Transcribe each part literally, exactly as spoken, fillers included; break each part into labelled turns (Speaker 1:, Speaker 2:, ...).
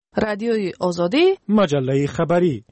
Speaker 1: رادیوی آزادی،
Speaker 2: مجله خبری.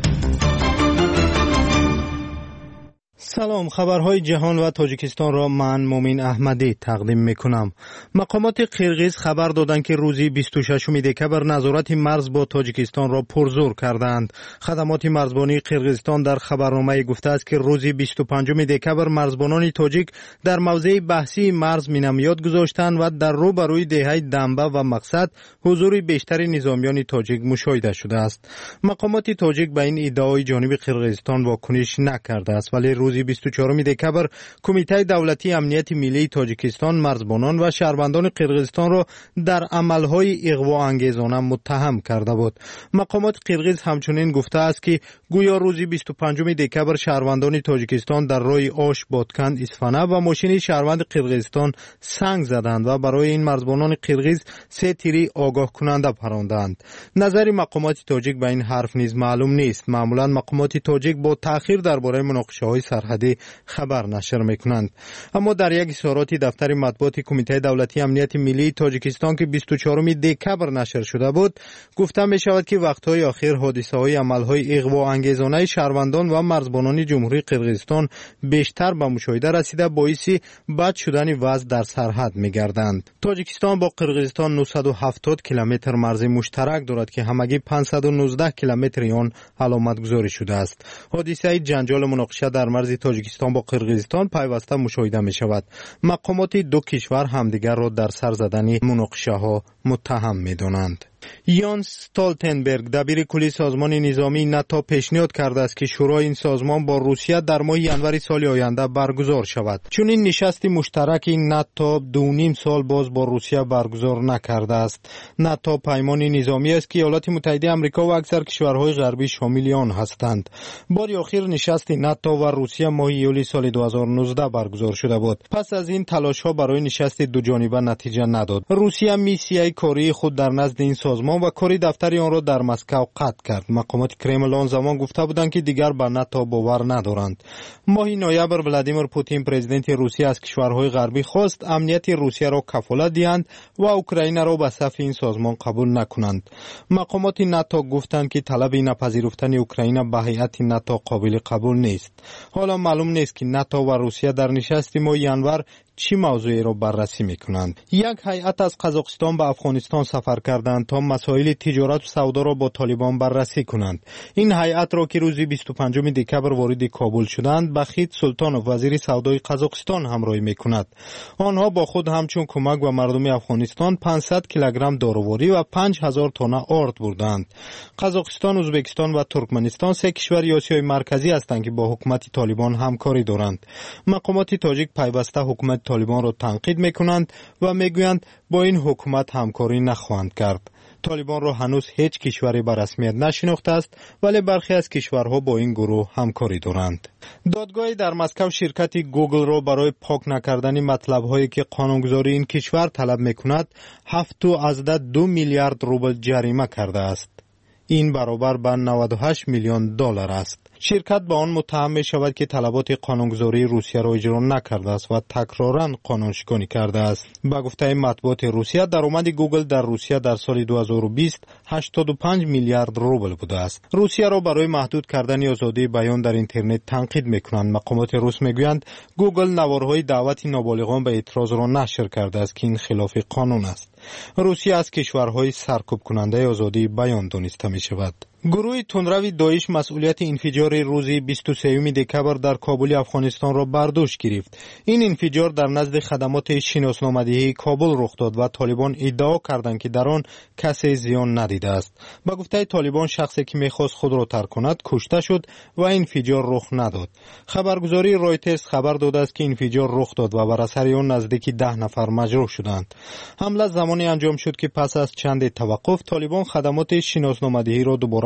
Speaker 2: سلام، خبرهای جهان و تاجیکستان را من مومین احمدی تقدیم میکنم. مقامات قرقیز خبر دادند که روزی بیست و ششم دکبر نظارت مرز با تاجیکستان را پرزور کردند. خدمات مرزبانی قرقیزستان در خبرنامه گفته است که روزی بیست و پنجم دکبر مرزبانان تاجیک در موضع بحثی مرز مینمیاد گذاشتند و در روبروی دهه دنبه و مقصد حضور بیشتر نظامیان تاجیک مشاهده شده است. مقامات تاجیک به این ادعای جانب قرقیزستان واکنش نکرده است، ولی روزی بیست و چهارم دکبر کمیته دولتی امنیت ملی تاجیکستان مرزبانان و شهروندان قرقیزستان را در عملهای اغوا انگیزانه متهم کرده بود. مقامات قرقیز همچنین گفته است که گویا روزی بیست و پنجم دکبر شهروندان تاجیکستان در راه آش بادکند اصفهان و ماشین شهروند قرقیزستان سنگ زدند و برای این مرزبانان قرقیز سه تیری آگاه کننده پراندند. نظر مقامات تاجیک به این حرف نیز معلوم نیست. معمولا مقامات تاجیک با تأخیر درباره مناقشه‌های سرحدی خبر نشر میکنند. اما در یک اظهاراتی دفتر مطبوعات کمیته دولتی امنیت ملی تاجیکستان که بیست و چهارم دکبر نشر شده بود، گفته می شود که وقتهای اخیر حادثه های عملهای اغوا انگیزانه شهروندان و مرزبانان جمهوری قرقیزستان بیشتر به مشاهده رسیده، باعث بد شدن وضع در سرحد میگردند. تاجیکستان با قرقیزستان نهصد و هفتاد کیلومتر مرز مشترک دارد که همگی پانصد و نوزده کیلومتر آن علامت گذاری شده است. حادثه جنجال مناقشه در مرز تاجیکستان با قرقیزستان پیوسته مشاهده می شود. مقامات دو کشور همدیگر را در سر زدن مناقشه ها متهم می دانند. یانس استولتنبرگ دبیر کلی سازمان نظامی ناتو پیشنهاد کرده است که شورای این سازمان با روسیه در ماه ژانویه سال آینده برگزار شود. چون این نشست مشترک ناتو دو نیم سال باز با روسیه برگزار نکرده است. ناتو پیمان نظامی است که ایالات متحده آمریکا و اکثر کشورهای غربی شامل آن هستند. بار اخیر نشست ناتو و روسیه ماه یولی سال دو هزار و نوزده برگزار شده بود. پس از این تلاش‌ها برای نشست دو جانبه نتیجه نداد. روسیه میسیای کاری خود در نزد این سازمان و کاری دفتری آن را در مسکو قطع کرد. مقامات کرملین آن زمان گفته بودند که دیگر به ناتو باور ندارند. ماه نوامبر ولادیمیر پوتین پرزیدنت روسیه از کشورهای غربی خواست امنیت روسیه را کفالت دهند و اوکراین را به صف این سازمان قبول نکنند. مقامات ناتو گفتند که طلب نپذیرفتن اوکراین به هیئت ناتو قابل قبول نیست. حالا معلوم نیست که ناتو و روسیه در نشست ماه ژانویه چی موضوعی را بررسی میکنند. یک هیئت از قزاقستان به افغانستان سفر کردند تا مسائل تجارت و سودا را با طالبان بررسی کنند. این هیئت را که روز بیست و پنجم دکبر وارد کابل شدند، بخیت سلطانوف وزیر سودای قزاقستان همراهی میکند. آنها با خود همچون کمک و مردم افغانستان پانصد کیلوگرم داروواری و پنج هزار تن آرد بردند. قزاقستان، ازبکستان و ترکمنستان سه کشور آسیای مرکزی هستند که با حکومت طالبان همکاری دارند. مقامات تاجیک پیوسته حکومت طالبان را تنقید میکنند و میگویند با این حکومت همکاری نخواهند کرد. طالبان را هنوز هیچ کشوری به رسمیت نشناخته است، ولی برخی از کشورها با این گروه همکاری دارند. دادگاهی در مسکو شرکت گوگل را برای پاک نکردن مطلب‌هایی که قانونگذاری این کشور طلب میکند هفت و دو میلیارد روبل جریمه کرده است. این برابر به نود و هشت میلیون دلار است. شرکت با آن متهم می شود که طلبات قانونگذاری روسیه را اجرا نکرده است و تکراراً قانونشکنی کرده است. با گفته مطبوعات روسیه، درآمد گوگل در روسیه در سال دو هزار و بیست هشتاد و پنج میلیارد روبل بوده است. روسیه را برای محدود کردن آزادی بیان در اینترنت تنقید میکنند. مقامات روس میگویند گوگل نوارهای دعوت نابالغان به اعتراض را نشر کرده است که این خلاف قانون است. روسیه از کشورهای سرکوب کننده آزادی بیان دانسته می شود. گروه تندروی داعش مسئولیت انفجار روز بیست و سوم دکبر در کابل افغانستان را بر دوش گرفت. این انفجار در نزد خدمات شناسنامه‌دهی کابل رخ داد و طالبان ادعا کردند که در آن کسی زیان ندیده است. با گفته طالبان شخصی که می‌خواست خود را ترک کند کشته شد و انفجار رخ نداد. خبرگزاری رایترز خبر داده است که انفجار رخ داد و بر اثر آن نزدیک ده نفر مجروح شدند. حمله زمانی انجام شد که پس از چند توقف طالبان خدمات شناسنامه‌دهی را دوباره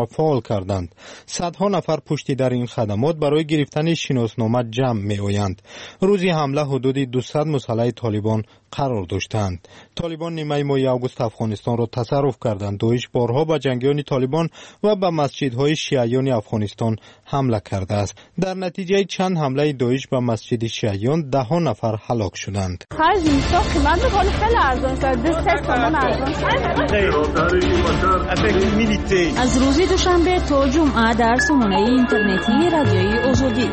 Speaker 2: را فعال کردند. صدها نفر پشتی در این خدمات برای گرفتن شناسنامه جمع می آیند. روزی حمله حدود دویست مسلح طالبان قرار داشتند. طالبان نیمه ماه اوگوست افغانستان را تصرف کردند. دویش بارها به جنگیان طالبان و به مسجدهای شیعیان افغانستان حمله کرده است. در نتیجه چند حمله دویش به مسجد شیعیان ده ها نفر هلاک شدند.
Speaker 1: از روز دوشنبه تا جمعه در سامانه اینترنتی رادیوی آزادی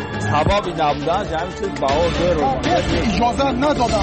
Speaker 3: اجازه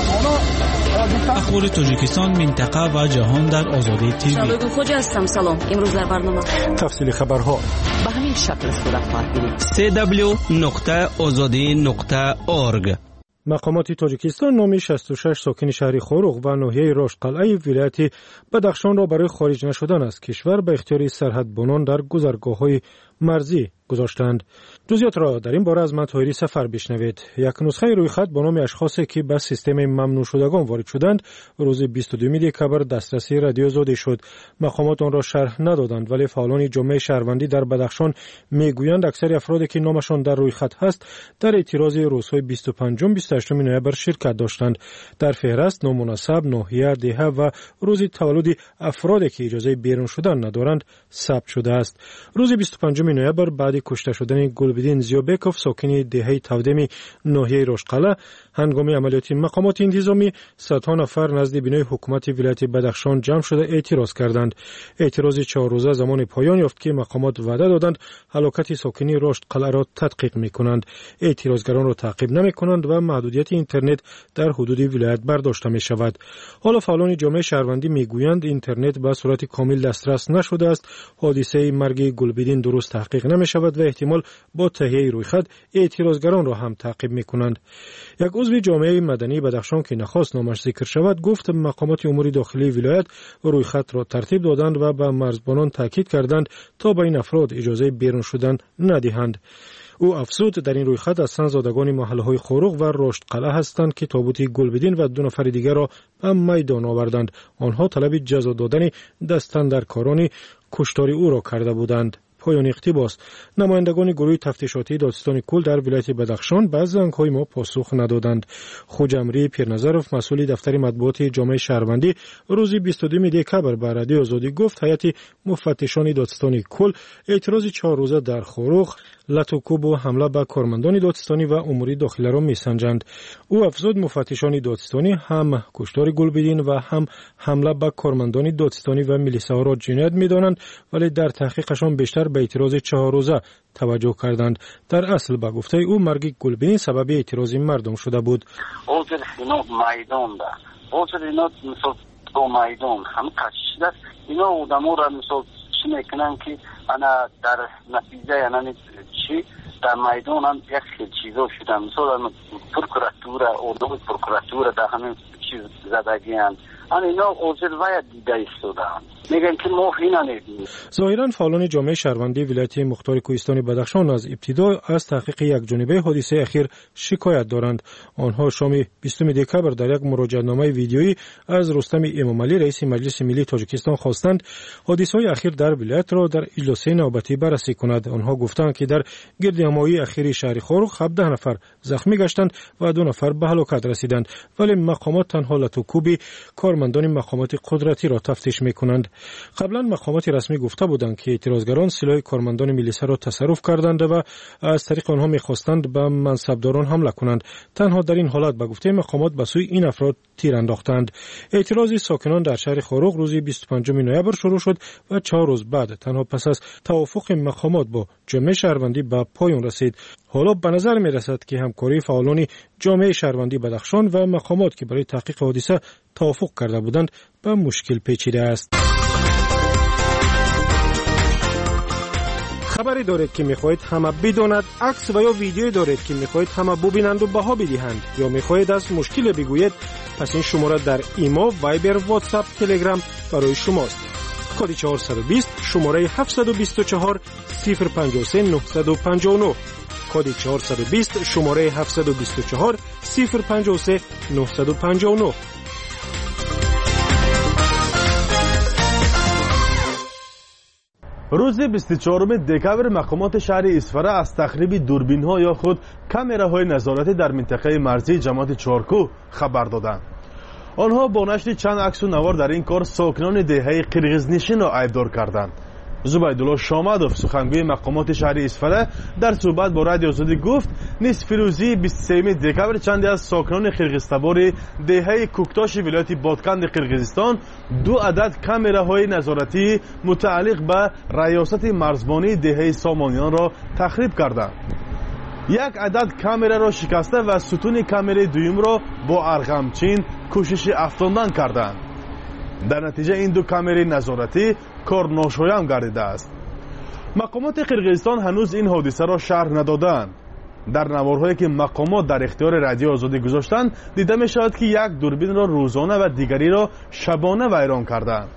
Speaker 3: ندادن.
Speaker 4: اخبار تاجیکستان، منطقه و جهان در آزادی تیوی.
Speaker 1: شبکه خوجا هستم. سلام. امروز در برنامه
Speaker 2: تفصیل خبرها
Speaker 5: به همین شکل صورت خواهد گرفت.
Speaker 4: سی دبلیو نقطه آزادی نقطه اورگ.
Speaker 2: مقامات تاجیکستان نام شصت و شش ساکن شهر خوروغ و ناحیه راشقلعه ولایت بدخشان را برای خارج نشدن از کشور به اختیار سرحدبانان در گذرگاه‌های مرزی گذاشتند. جزئیات را در این باره از مطاهری سفر بشنوید. یک نسخه رویخط با نام اشخاصی که به سیستم ممنوع شدگان وارد شدند روز بیست و دو دکبر دسترسی رادیو زاده شد. مقامات آن را شرح ندادند، ولی فعالان جامعه شهروندی در بدخشان میگویند اکثر افرادی که نامشان در رویخط هست در اعتراض روزهای بیست و پنج و بیست و هشت نوامبر شرکت داشتند. در فهرست نامناسب، ناحیه، دهه و روز تولد افرادی که اجازه بیرون شدن ندارند ثبت شده است. روز بیست و پنج نوامبر بعد کشته شدن گلبدین زیابکوف ساکن دهه تودمی ناحیه راشقلعه هنگام عملیات مقامات انتظامی صدها نفر نزد بینای حکومت ولایت بدخشان جمع شده اعتراض کردند. اعتراض چهار روزه زمان پایان یافت که مقامات وعده دادند هلاکت ساکنی راشقلعه را تدقیق می‌کنند. اعتراضگران را تعقیب نمی‌کنند و محدودیت اینترنت در حدود ولایت برداشته می‌شود. حالا فعالان جامعه شهروندی می‌گویند اینترنت به صورت کامل دسترس نشده است. حادثه مرگ گلبدین درست تحقیق نمی‌شود و احتمال با تهیه رویخط اعتراضگران را هم تعقیب می‌کنند. یک عضو جامعه مدنی بدخشان که نخواست نامش ذکر شود گفت مقامات امور داخلی ولایت رویخط را ترتیب دادند و به مرزبانان تاکید کردند تا به این افراد اجازه بیرون شدن ندهند. او افزود در این رویخط از زادگان محله‌های خوروغ و راشقلعه هستند که تابوت گلبدین و دو نفر دیگر را به میدان آوردند. آنها طلب جزا دادن دستاندرکاران کشتار او را کرده بودند. پایان اقتباس. نمایندگان گروه تفتیشاتی دادستان کل در ولایت بدخشان به زنگ‌های ما پاسخ ندادند. خوجمری پیرنظرов مسئول دفتر مطبوعات جامعه شهروندی روز بیست و دو دکبر به رادیو آزادی گفت هیئت مفتشان دادستان کل اعتراض چهار روزه در خوروغ لطوکوب و حمله به کارمندان دادستانی و امور داخلی را می‌سنجند. او افزود مفتشان دادستانی هم کشتار گلبدین و هم حمله به کارمندان دادستانی و میلیسا را جنایت می‌دانند، ولی در تحقیقشان بیشتر به اعتراض چهار روزه توجه کردند. در اصل به گفته او مرگ گلبدین سبب اعتراض مردم شده بود.
Speaker 6: اوزر اینا میدان ده. اوزر اینا مثلا دو میدان هم کشیده. اینا آدم‌ها را مثلا چی میکنن که انا در نتیجه یعنی چی در میدان هم یک خیلی چیزا شدن. مثلا پروکراتورا اردوی پروکراتورا در همین چیز زدگی هستند. اینا اوزر باید دیده ایستادن. میگن که ما اینا ندیدیم.
Speaker 2: ظاهرا فعالان جامعه شهروندی ولایت مختار کوهستان بدخشان از ابتدا از تحقیق یک جانبه حادثه اخیر شکایت دارند. آنها شام بیست دکبر در یک مراجعه‌نامه ویدیویی از رستم امامعلی رئیس مجلس ملی تاجیکستان خواستند حادثه‌های اخیر در ولایت را در اجلاس نوبتی بررسی کند. آنها گفتند که در گردهمایی اخیر شهر خوروغ هفده نفر زخمی گشتند و دو نفر به هلاکت رسیدند، ولی مقامات تنها لطوکوبی کارمندان مقامات قدرتی را تفتیش می‌کنند. قبلا مقامات رسمی گفته بودند که اعتراضگران سلاح کارمندان میلیسا را تصرف کردند و از طریق آنها می‌خواستند به منصبداران حمله کنند. تنها در این حالت به گفته مقامات به سوی این افراد تیر انداختند. اعتراض ساکنان در شهر خوروغ روز بیست و پنج نوامبر شروع شد و چهار روز بعد تنها پس از توافق مقامات با جامعه شهروندی به پایان رسید. حالا به نظر می رسد که همکاری فعالان جامعه شهروندی بدخشان و مقامات که برای تحقیق حادثه توافق کرده بودند به مشکل پیچیده است. خبری دارید که میخواهید همه بداند، عکس و یا ویدیویی دارید که میخواهید همه ببینند و بها بدهند، یا میخواهید از مشکل بگویید، پس این شماره در ایما، وایبر، واتساپ، تلگرام برای شماست. کد چهارصد و بیست شماره هفتصد و بیست و چهار صفر پنجاه و سه نهصد و پنجاه و نه. کد چهارصد و بیست شماره هفتصد و بیست و چهار صفر پنجاه و سه نهصد و پنجاه و نه.
Speaker 7: روز بیست و چهارم دکامبر مقامات شهر اصفهان از تخریب دوربین‌ها یا خود کامراهای نظارتی در منطقه مرزی جماعت چارکو خبر دادند. آنها با نشر چند عکس و نوار در این کار ساکنان دهه قرغیزنشین را عیبدار کردند. زبیدالله شامدوف سخنگوی مقامات شهر اصفهان در صحبت با رادیو آزادی گفت نیز فیروزی بیست و سوم دکامبر چندی از ساکنان قرغیزتبار دهه کوکتاش ولایت بادکند قرغیزستان دو عدد کامراهای نظارتی متعلق به ریاست مرزبانی دهه سامانیان را تخریب کردند. یک عدد کامرا را شکسته و ستون کامرای دوم را با ارغمچین کوشش افشاندن کردند. در نتیجه این دو کامرای نظارتی کار ناشایان گردیده است. مقامات قرغیزستان هنوز این حادثه را شرح ندادند. در نوارهایی که مقامات در اختیار رادیو آزادی گذاشتند دیده می شود که یک دوربین را روزانه و دیگری را شبانه ویران کردند.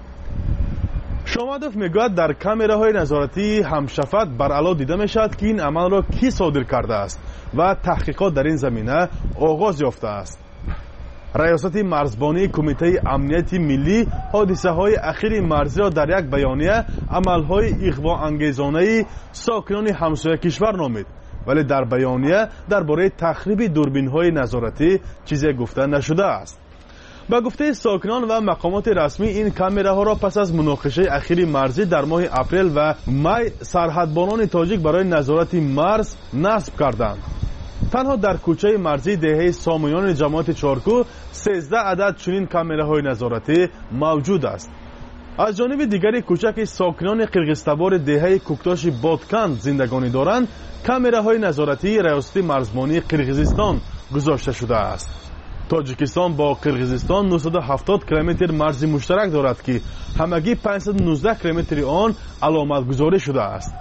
Speaker 7: شامدوف میگوید در کامراهای نظارتی همشفت بر علا دیده می شود که این عمل را کی صادر کرده است و تحقیقات در این زمینه آغاز یافته است. ریاست مرزبانی کمیته امنیت ملی حادثه های اخیر مرزی را در یک بیانیه عملهای اغوا انگیزانه ساکنان همسایه کشور نامید، ولی در بیانیه درباره تخریب دوربین های نظارتی چیزی گفته نشده است. با گفته ساکنان و مقامات رسمی این کامراها را پس از مناقشه اخیر مرزی در ماه اپریل و می سرحدبانان تاجیک برای نظارت مرز نصب کردند. تنها در کوچه مرزی دهه سامانیان جماعت چارکو سیزده عدد چنین کامراهای نظارتی موجود است. از جانب دیگری کوچه که ساکنان قرغیزتبار دهه کوکتاش بادکند زندگانی دارند کامراهای نظارتی ریاست مرزبانی قرغیزستان گذاشته شده است. تاجیکستان با قرغیزستان نهصد و هفتاد کیلومتر مرز مشترک دارد که همگی پانصد و نوزده کیلومتر آن علامت گذاری شده است.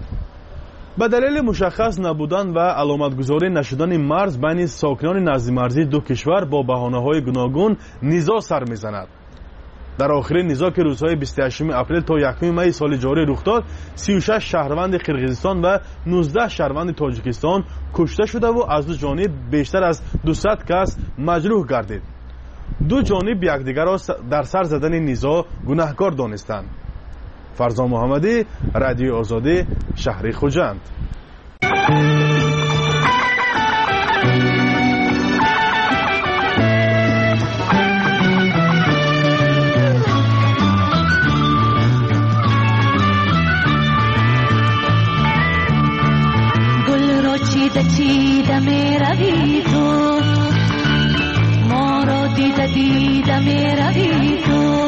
Speaker 7: به دلیل مشخص نبودن و علامت گذاری نشدن مرز بین ساکنان نزد مرزی دو کشور با بهانه‌های گوناگون نزاع سر می‌زند. در آخرین نزاع که روزهای بیست و هشتم اپریل تا یکم می سال جاری رخ داد، سی و شش شهروند قرغیزستان و نوزده شهروند تاجیکستان کشته شده و از دو جانب بیشتر از دویست کس مجروح گردید. دو جانب یکدیگر را در سر زدن نزاع گناهکار دانستند. فرزان محمدی، رادیو آزادی، شهر خوجند.
Speaker 8: گل رو چیده چیده می روی تو، ما رو دیده دیده می روی تو.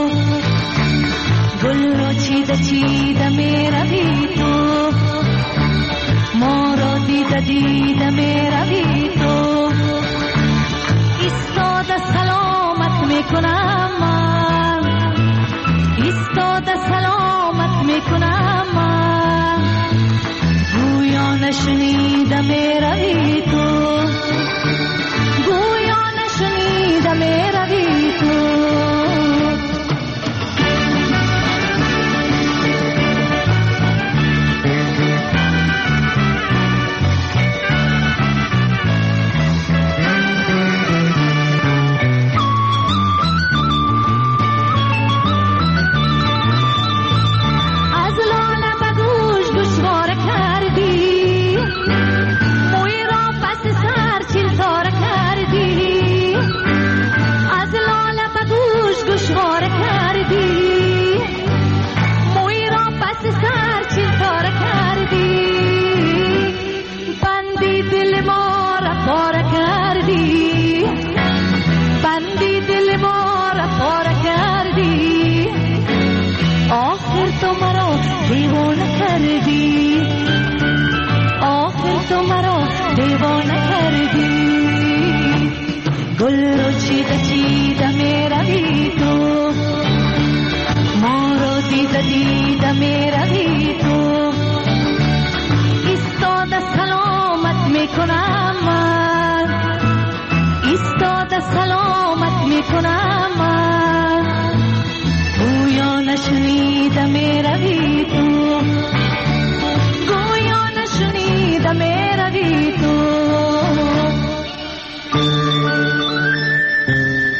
Speaker 8: گل رو چیده چیده می روی تو، ما رو دیده دیده می روی تو. ایستاده سلامت می کنم من، ایستاده سلامت می کنم من. گویا نشنیده می روی تو، گویا نشنیده می روی تو. گل رو چیده چیده می روی تو، ما رو دیده دیده می روی تو. ایستاده سلامت می کنم من، ایستاده سلامت می کنم من. گویا نشنیده می روی تو، گویا نشنیده می روی تو.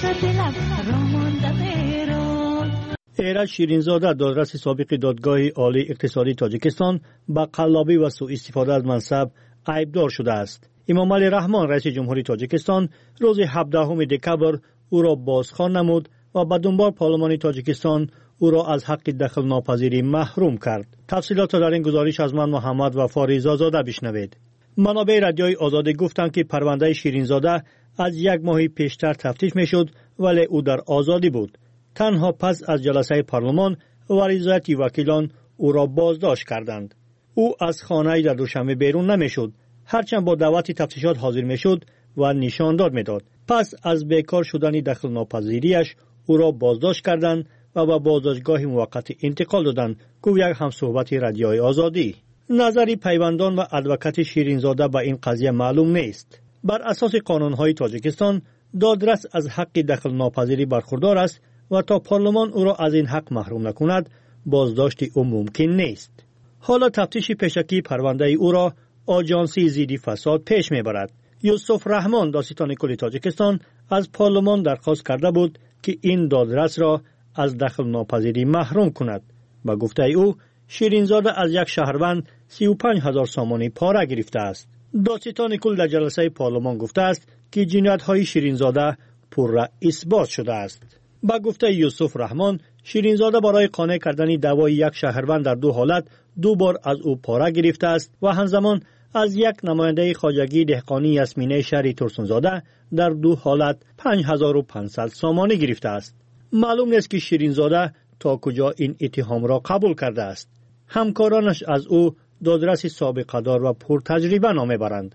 Speaker 8: دلم را مانده میرو.
Speaker 9: ایرج شیرینزاده دادرس سابق دادگاه عالی اقتصادی تاجیکستان با قلابی و سوء استفاده از منصب عیبدار شده است. امام علی رحمان رئیس جمهوری تاجیکستان روز هفدهم دکبر او را بازخوان نمود و به دنبال پارلمان تاجیکستان او را از حق دخل ناپذیری محروم کرد. تفصیلات در این گزارش از من محمد وفا رضازاده بشنوید. منابع رادیوی آزادی گفتند که پرونده شیرینزاده از یک ماه پیشتر تفتیش میشد ولی او در آزادی بود. تنها پس از جلسه پارلمان و رضایت وکیلان او را بازداشت کردند. او از خانه در دوشنبه بیرون نمیشد، هرچند با دعوت تفتیشات حاضر میشد و نشان داد میداد. پس از بیکار شدن دخل ناپذیریش او را بازداشت کردند و به بازداشتگاه موقت انتقال دادند. گفت یک همصحبت رادیوی آزادی. نظری پیوندان و ادوکات شیرینزاده به این قضیه معلوم نیست. بر اساس قانون‌های تاجیکستان دادرس از حق دخل ناپذیری برخوردار است و تا پارلمان او را از این حق محروم نکند بازداشت او ممکن نیست. حالا تفتیش پیشکی پرونده او را آژانسی ضد فساد پیش میبرد. یوسف رحمان دادستان کل تاجیکستان از پارلمان درخواست کرده بود که این دادرس را از دخل ناپذیری محروم کند. با گفته او شیرینزاده از یک شهروند سی و پنج هزار سامانی پاره گرفته است. دادستان کل در جلسه پارلمان گفته است که جنایت‌های شیرینزاده پررا اثبات شده است. با گفته یوسف رحمان شیرینزاده برای قانع کردن دعوای یک شهروند در دو حالت دو بار از او پاره گرفته است و همزمان از یک نماینده خواجگی دهقانی یاسمینه شهری ترسونزاده در دو حالت پنج هزار و پانصد سامانی گرفته است. معلوم نیست که شیرینزاده تا کجا این اتهام را قبول کرده است. همکارانش از او دادرس سابقه دار و پرتجربه نام برند.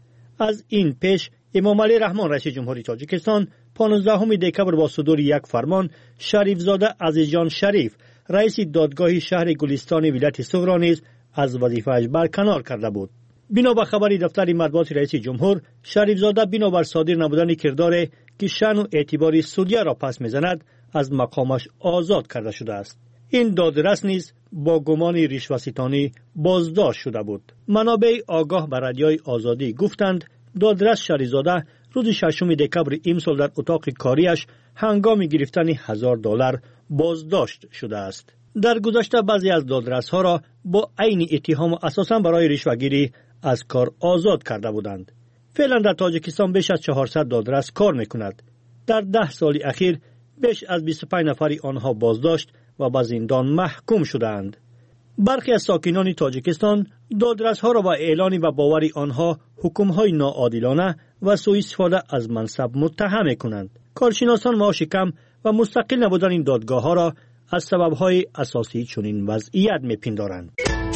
Speaker 9: از این پیش امام علی رحمان رئیس جمهوری تاجیکستان پانزدهم دکبر با صدور یک فرمان شریفزاده عزیزجان شریف رئیس دادگاه شهر گلستان ولایت صغرا نیز از وظیفه‌اش برکنار کرده بود. بنا به خبری دفتر مطبوعات رئیس جمهور، شریفزاده بنابر صادر نبودن کردار که شأن و اعتبار سودیه را پس میزند از مقامش آزاد کرده شده است. این دادرس نیز با گمان رشوه‌ستانی بازداشت شده بود. منابع آگاه به رادیوی آزادی گفتند دادرس شریفزاده روز ششم دکبر امسال در اتاق کاریش هنگام گرفتن هزار دلار بازداشت شده است. در گذشته بعضی از دادرس ها را با عین اتهام اساساً برای رشوه‌گیری از کار آزاد کرده بودند. فعلا در تاجیکستان بیش از چهارصد دادرس کار میکند. در ده سال اخیر بیش از بیست و پنج نفری آنها بازداشت و به زندان محکوم شدند. برخی از ساکنان تاجیکستان دادرس ها را با اعلان و باوری آنها حکم های ناعادلانه و سوء استفاده از منصب متهم میکنند. کارشناسان معاش کم و مستقل نبودن این دادگاه ها را از سبب های اساسی چنین وضعیت میپندارند.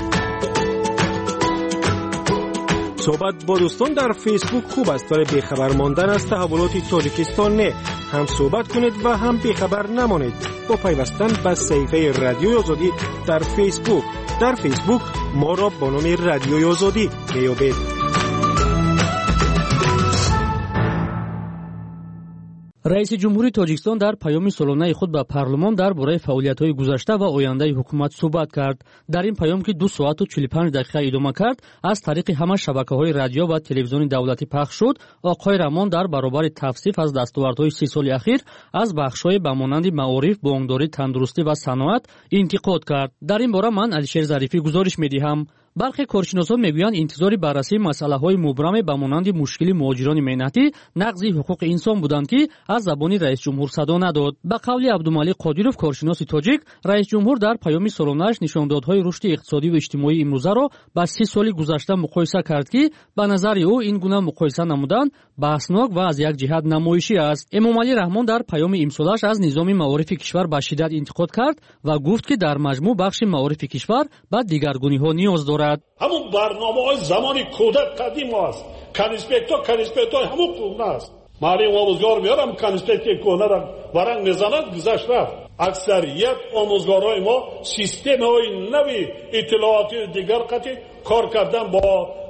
Speaker 10: صحبت با دوستان در فیسبوک خوب است ولی بیخبر ماندن از تحولات تاجیکستان نه. هم صحبت کنید و هم بیخبر نمانید با پیوستن به صفحه رادیوی آزادی در فیسبوک. در فیسبوک ما را با نام رادیوی آزادی بیابید.
Speaker 11: رئیس جمهوری تاجیکستان در پیام سالانه خود به پارلمان درباره فعالیت‌های گذشته و آینده حکومت صحبت کرد. در این پیام که دو ساعت و چهل و پنج دقیقه ادامه کرد، از طریق همه شبکه‌های رادیو و تلویزیون دولتی پخش شد. آقای رحمان در برابر توصیف از دستاوردهای سی سال اخیر از بخش‌های به مانند معارف، بانکداری، تندرستی و صنعت انتقاد کرد. در این باره من علیشیر ظریفی گزارش می‌دهم. برخی کارشناسان میگویند انتظار بررسی مسائل‌های مبرم به مانند مشکل مهاجران مهنتی، نقض حقوق انسان بودند که از زبان رئیس جمهور صدا نداد. به قول عبدالملک قادیروف کارشناس تاجیک، رئیس جمهور در پیام سالانه‌اش نشاندادهای رشد اقتصادی و اجتماعی امروزه را با سی سال گذشته مقایسه کرد که به نظر او این گونه مقایسه نمودن بحثناک و از یک جهت نمایشی است. امام علی رحمان در پیام امسالش از نظام معارف کشور به شدت انتقاد کرد و گفت که در مجموع بخش معارف کشور به دیگرگونی‌ها نیاز دارد.
Speaker 12: همون برنامه‌های زمانی کودک قدیم است. کانسپکتور کانسپکتور همون کهنه است. معلم آموزگار میارم کانسپکت کهنه را ورنگ میزند گذشت رفت. اکثریت آموزگارای ما سیستم های نوی اطلاعاتی دیگر قطعی کار کردن با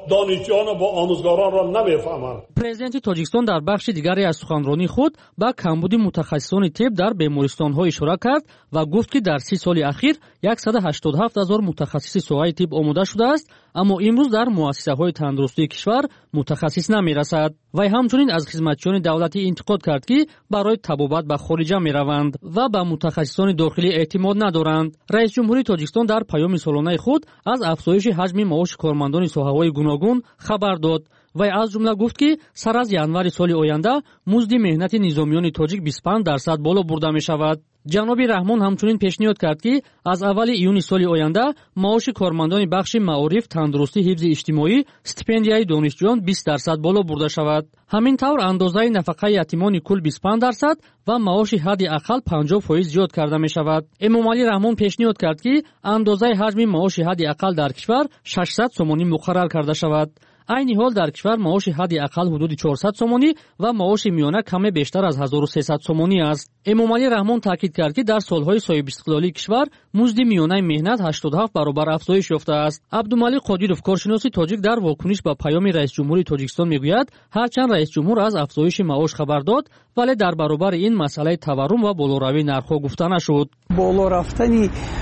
Speaker 12: دانشجویان و با آموزگاران را نمیفهمند.
Speaker 11: پرزیدنت تاجیکستان در بخش دیگری از سخنرانی خود با کمبود متخصصان طب در بیمارستان‌ها اشاره کرد و گفت که در سی سال اخیر صد و هشتاد و هفت هزار متخصص سوای طب آماده شده است، اما امروز در مؤسسه‌های تندرستی کشور متخصص نمی‌رسد. و همچنین از خدمتچیان دولتی انتقاد کرد که برای طبابت به خارج می‌روند و به متخصصان داخلی اعتماد ندارند. رئیس جمهوری تاجیکستان در پیام سالانه خود از افزایش حجم معاش کارمندان ساحه‌های گوناگون خبر داد و از جمله گفت که سر از январи соли оянда музди меҳнати низомиёни тоҷик بیست و پنج درصد بالا бурда мешавад. ҷаноби раҳмон ҳамчунин пешниҳод кард ки аз аввали июни соли оянда маоши кормандони бахши маориф, тандурустӣ, ҳифзи иҷтимоӣ, стипендияи донишҷӯён бист дарсад боло бурда шавад. ҳамин тавр андозаи нафақаи ятимони кул بیست و پنج درصد ва маоши ҳадди ақал панҷоҳ фоиз зиёд карда мешавад. эмомалӣ раҳмон пешниҳод кард ки андозаи ҳаҷми маоши ҳадди ақал дар кишвар шашсад сомонӣ муқаррар карда шавад. айни ҳол дар кишвар маоши ҳадди ақал ҳудуди чорсад сомонӣ ва маоши миёна каме бештар аз ҳазору сесад сомонӣ аст. эмомалӣ раҳмон таъкид кард ки дар солҳои соҳибистиқлолии кишвар музди миёнаи меҳнат ҳаштод و هفت баробар афзоиш ёфтааст. абдумалик қодиров, коршиноси тоҷик, дар вокуниш ба паёми раисҷумҳури тоҷикистон мегӯяд, ҳарчанд раисҷумҳур аз афзоиши маош хабар дод, вале дар баробари ин масъалаи таваррум ва болоравии нархҳо гуфта нашуд.
Speaker 13: боло рафтани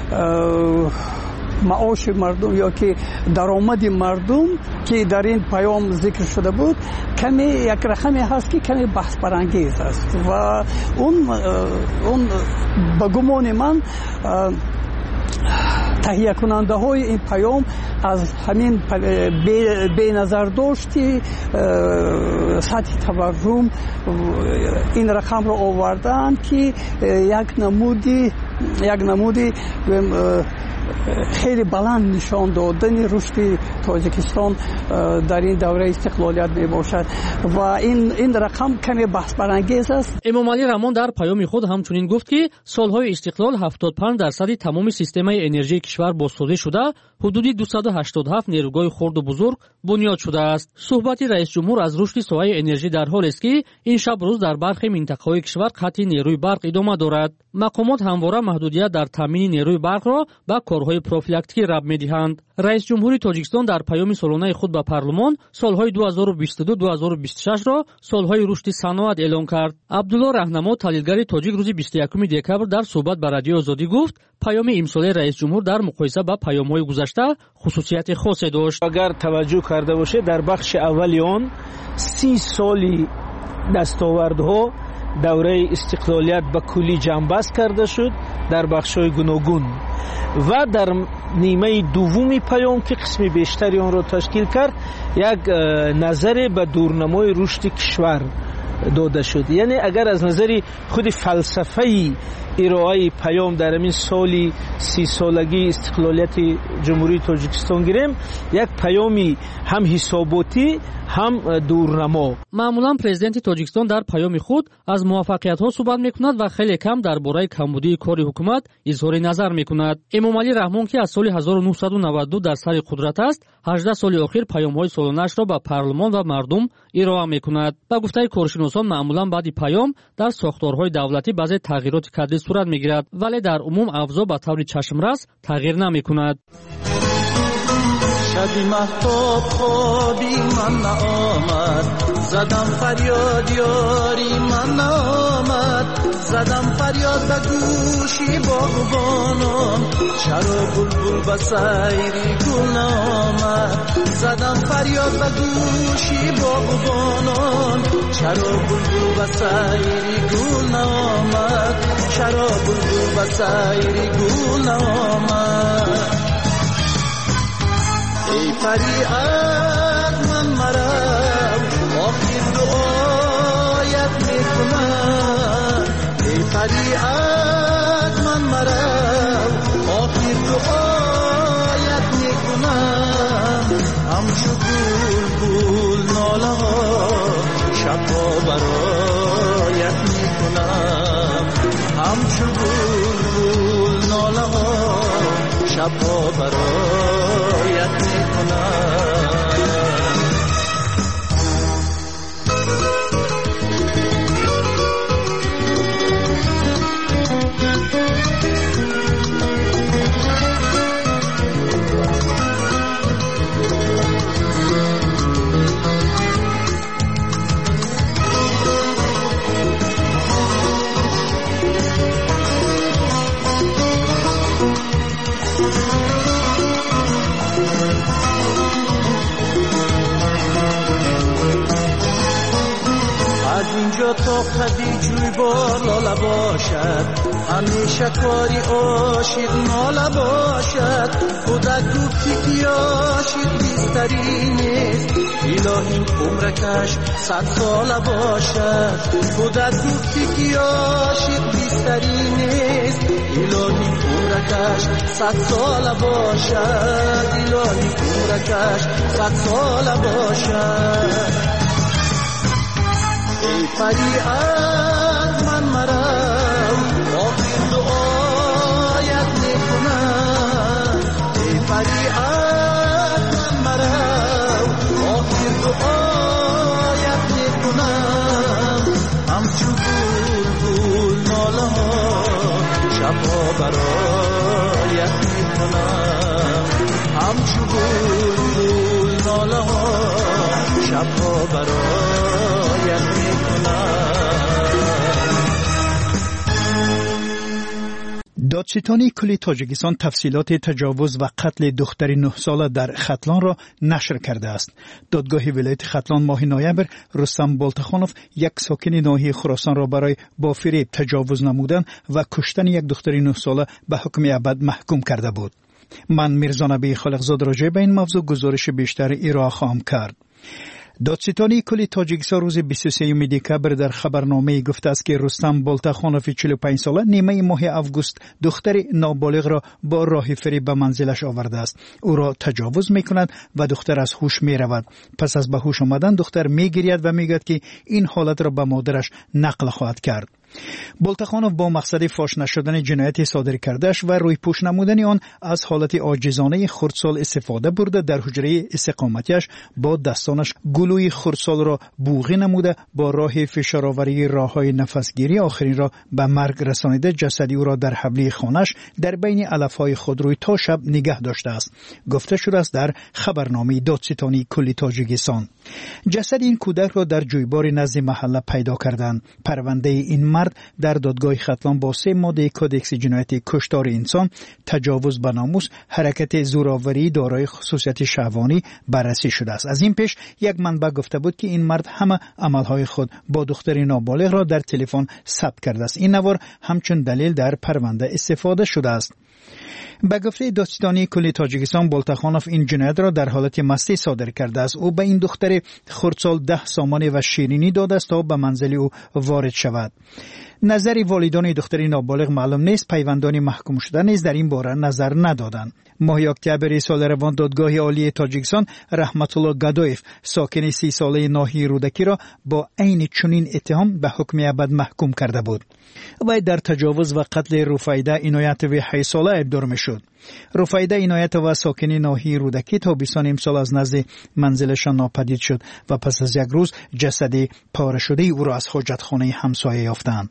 Speaker 13: маоши мардум ёки даромади мардум ки дар ин паём зикр шуда буд, каме як рақаме ҳаст ки каме баҳсбарангез аст ва он он ба гумони ман таҳиякунандаҳои ин паём аз ҳамин беназардошти сатҳи таваррум ин рақамро овардаанд ки як намуди як намуди خیلی بلند نشان دادن رشد تاجیکستان در این دوره استقلالیت می باشد و این این رقم کمی بحث برانگیز است.
Speaker 11: эмомалӣ раҳмон дар паёми худ ҳамчунин гуфт ки солҳои истиқлол ҳафтод و پنج درصد тамоми системаи энержияи кишвар бозсозӣ шуда, ҳудуди дуйсад و ҳаштод و هفت нерӯгоҳи хурду бузург бунёд шудааст. суҳбати раисҷумҳур аз рушди соҳаи энержӣ дар ҳолест ки ин шаб рӯз дар бархи минтақаҳои кишвар қатъи нерӯи барқ идома дорад. мақомот ҳамвора маҳдудият дар таъмини нерӯи барқро ба корҳои профилактикӣ раб медиҳанд. раисҷумҳури тоҷикистон дар паёми солонаи худ ба парлумон солҳои ду ҳазору бисту ду - ду ҳазору бисту шаш-ро солҳои рушди саноат эълон кард. абдулло раҳнамо, таҳлилгари тоҷик, рӯзи бисту якуми декабр дар суҳбат ба радиои Озодӣ гуфт, паёми имсолаи раисҷумҳур дар муқоиса ба паёмҳои гузашта хусусияти хосе дошт.
Speaker 14: агар таваҷҷӯҳ карда бошед, дар бахши аввали он си соли дастовардҳо давраи истиқлолият ба куллӣ ҷамъбаст карда шуд дар бахшҳои гуногун ва дар нимаи дуввуми паём ки қисми бештари онро ташкил кард, як назаре ба дурнамои рушди кишвар дода шуд. яъне агар аз назари худи фалсафаи ироаи паём дар ҳамин соли сисолагии истиқлолияти ҷумҳурии тоҷикистон гирем, як паёми ҳам ҳисоботӣ, ҳам дурнамо.
Speaker 11: маъмулан президенти тоҷикистон дар паёми худ аз муваффақиятҳо суҳбат мекунад ва хеле кам дар бораи камбудии кори ҳукумат изҳори назар мекунад. эмомалӣ раҳмон ки аз соли ҳазору нуҳсаду наваду ду дар сари қудрат аст, ҳаждаҳ соли охир паёмҳои солонаашро ба парлумон ва мардум ироа мекунад. ба гуфтаи коршиносон, маъмулан баъди паём дар сохторҳои давлатӣ баъзе тағйироти каддӣ сурат мегирад, вале дар умум авзо ба таври чашмрас тағйир намекунад.
Speaker 15: شبی مهتاب خوابی من نآمد، زدم فریاد یاری من نآمد، زدم فریاد به گوشی باغبانان، چرا بلبل به سیری گل نآمد، زدم فریاد به گوشی باغبانان، چرا بلبل به سیری گل نآمد، چرا بلبل به سیری گل نآمد. ای فریاد من مرا آخر دعایت میکنم، ای فریاد من مرا آخر دعایت میکنم، همچو بلبل ناله ها شبها برایت میکنم، همچو بلبل ناله ها شبها برایت میکنم. یا تا قدی جویبار لاله باشد همیشه کاری عاشق ناله باشد خودت گفتی که عاشق بیستری نیست الهی عمرکش صد ساله باشد خودت گفتی که عاشق بیستری نیست الهی عمرکش صد ساله باشد الهی عمرکش صد ساله باشد ای فریاد من مرا آخر دعایت میکنم ای فریاد من مرا آخر دعایت میکنم همچو بلبل ناله ها شبها برایت میکنم همچو بلبل ناله ها شبها برایت میکنم.
Speaker 16: دادستانی کل تاجیکستان تفصیلات تجاوز و قتل دختر نه ساله در ختلان را نشر کرده است. دادگاه ولایت ختلان ماه نوامبر رستم بولتخانوف یک ساکن ناحیه خراسان را برای با فریب تجاوز نمودن و کشتن یک دختر نه ساله به حکم ابد محکوم کرده بود. من میرزا نبی خالقزاد راجع به این موضوع گزارش بیشتر ارائه خواهم کرد. دادستانی کل تاجیکستان روز بیست و سوم دکبر در خبرنامه گفته است که رستم بولتخانوف چهل و پنج ساله نیمه ماه اوگوست دختر نابالغ را با راه فریب به منزلش آورده است. او را تجاوز میکند و دختر از هوش میرود. پس از به هوش آمدن دختر میگرید و میگوید که این حالت را به مادرش نقل خواهد کرد. بولتخانوف با مقصد فاش نشدن جنایت صادر کردهش و روی پوش نمودن آن از حالت عاجزانه خردسال استفاده برده در حجره استقامتیش با دستانش گلوی خردسال را بوغی نموده با راه فشارآوری راههای نفسگیری آخرین را به مرگ رسانیده جسدی او را در حولی خانش در بین علفهای خودروی تا شب نگه داشته است. گفته شده است در خبرنامه دادستانی کل تاجیکستان. جسد این کودک را در جویبار نزد محله پیدا کردند. پرونده این مرد در دادگاه ختلان با سه ماده کودکس جنایت کشتار انسان، تجاوز به ناموس، حرکت زورآوری دارای خصوصیت شهوانی بررسی شده است. از این پیش یک منبع گفته بود که این مرد همه عملهای خود با دختر نابالغ را در تلفن ثبت کرده است. این نوار همچون دلیل در پرونده استفاده شده است. به گفته دادستانی کل تاجیکستان بولتخانوف این جنایت را در حالت مستی صادر کرده است. او به این دختر خردسال ده سامانه و شیرینی داده است تا به منزل او وارد شود. نظر والدان دختر نابالغ معلوم نیست. پیوندان محکوم شده نیز در این باره نظر ندادند. ماه اکتبر سال روان دادگاه عالی تاجیکستان رحمت الله گدایف ساکن سی ساله ناحیه رودکی را با عین چنین اتهام به حکم ابد محکوم کرده بود. و در تجاوز و قتل رفیده عنایت و هشت ساله ابدار میشد. رفیده عنایت و ساکن ناحیه رودکی تا بیستان امسال از نزد منزلشان ناپدید شد و پس از یک روز جسد پاره شده او را از حاجتخانه همسایه یافتند.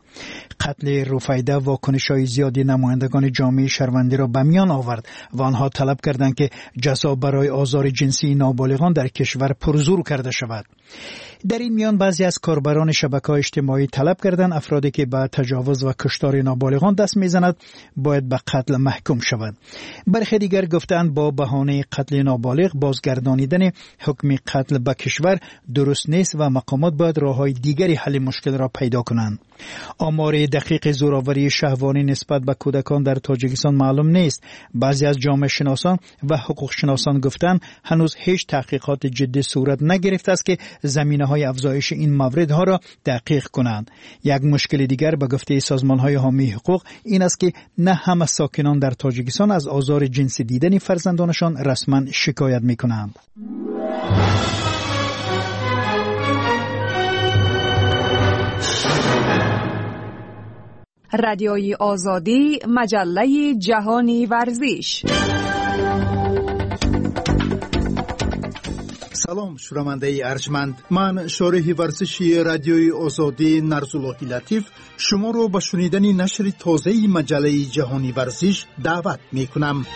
Speaker 16: قتل رفیده واکنش‌های زیادی نمایندگان جامعه شهروندی را به میان آورد و آنها طلب کردند که جزا برای آزار جنسی نابالغان در کشور پرزور کرده شود. در این میان بعضی از کاربران شبکه‌های اجتماعی طلب کردند افرادی که به تجاوز و کشتار نابالغان دست میزنند باید به قتل محکوم شود. برخی دیگر گفتند با بهانه قتل نابالغ بازگردانیدن حکم قتل به کشور درست نیست و مقامات باید راه‌های دیگری حل مشکل را پیدا کنند. آمار دقیق زورآوری شهوانی نسبت به کودکان در تاجیکستان معلوم نیست. بعضی از جامعه شناسان و حقوق شناسان گفتند هنوز هیچ تحقیقات جدی صورت نگرفته است که زمینه‌های افزایش این موردها را تحقیق کنند. یک مشکل دیگر به گفته سازمان‌های حامی حقوق این است که نه همه ساکنان در تاجیکستان از آزار جنسی دیدن فرزندانشان رسما شکایت می‌کنند.
Speaker 17: رادیوی آزادی، مجله جهانی ورزش.
Speaker 18: سلام شنونده ارجمند، من شارح ورزشی رادیوی آزادی نرزالله لطیف شما را به شنیدن نشر تازه مجله جهانی ورزش دعوت می کنم.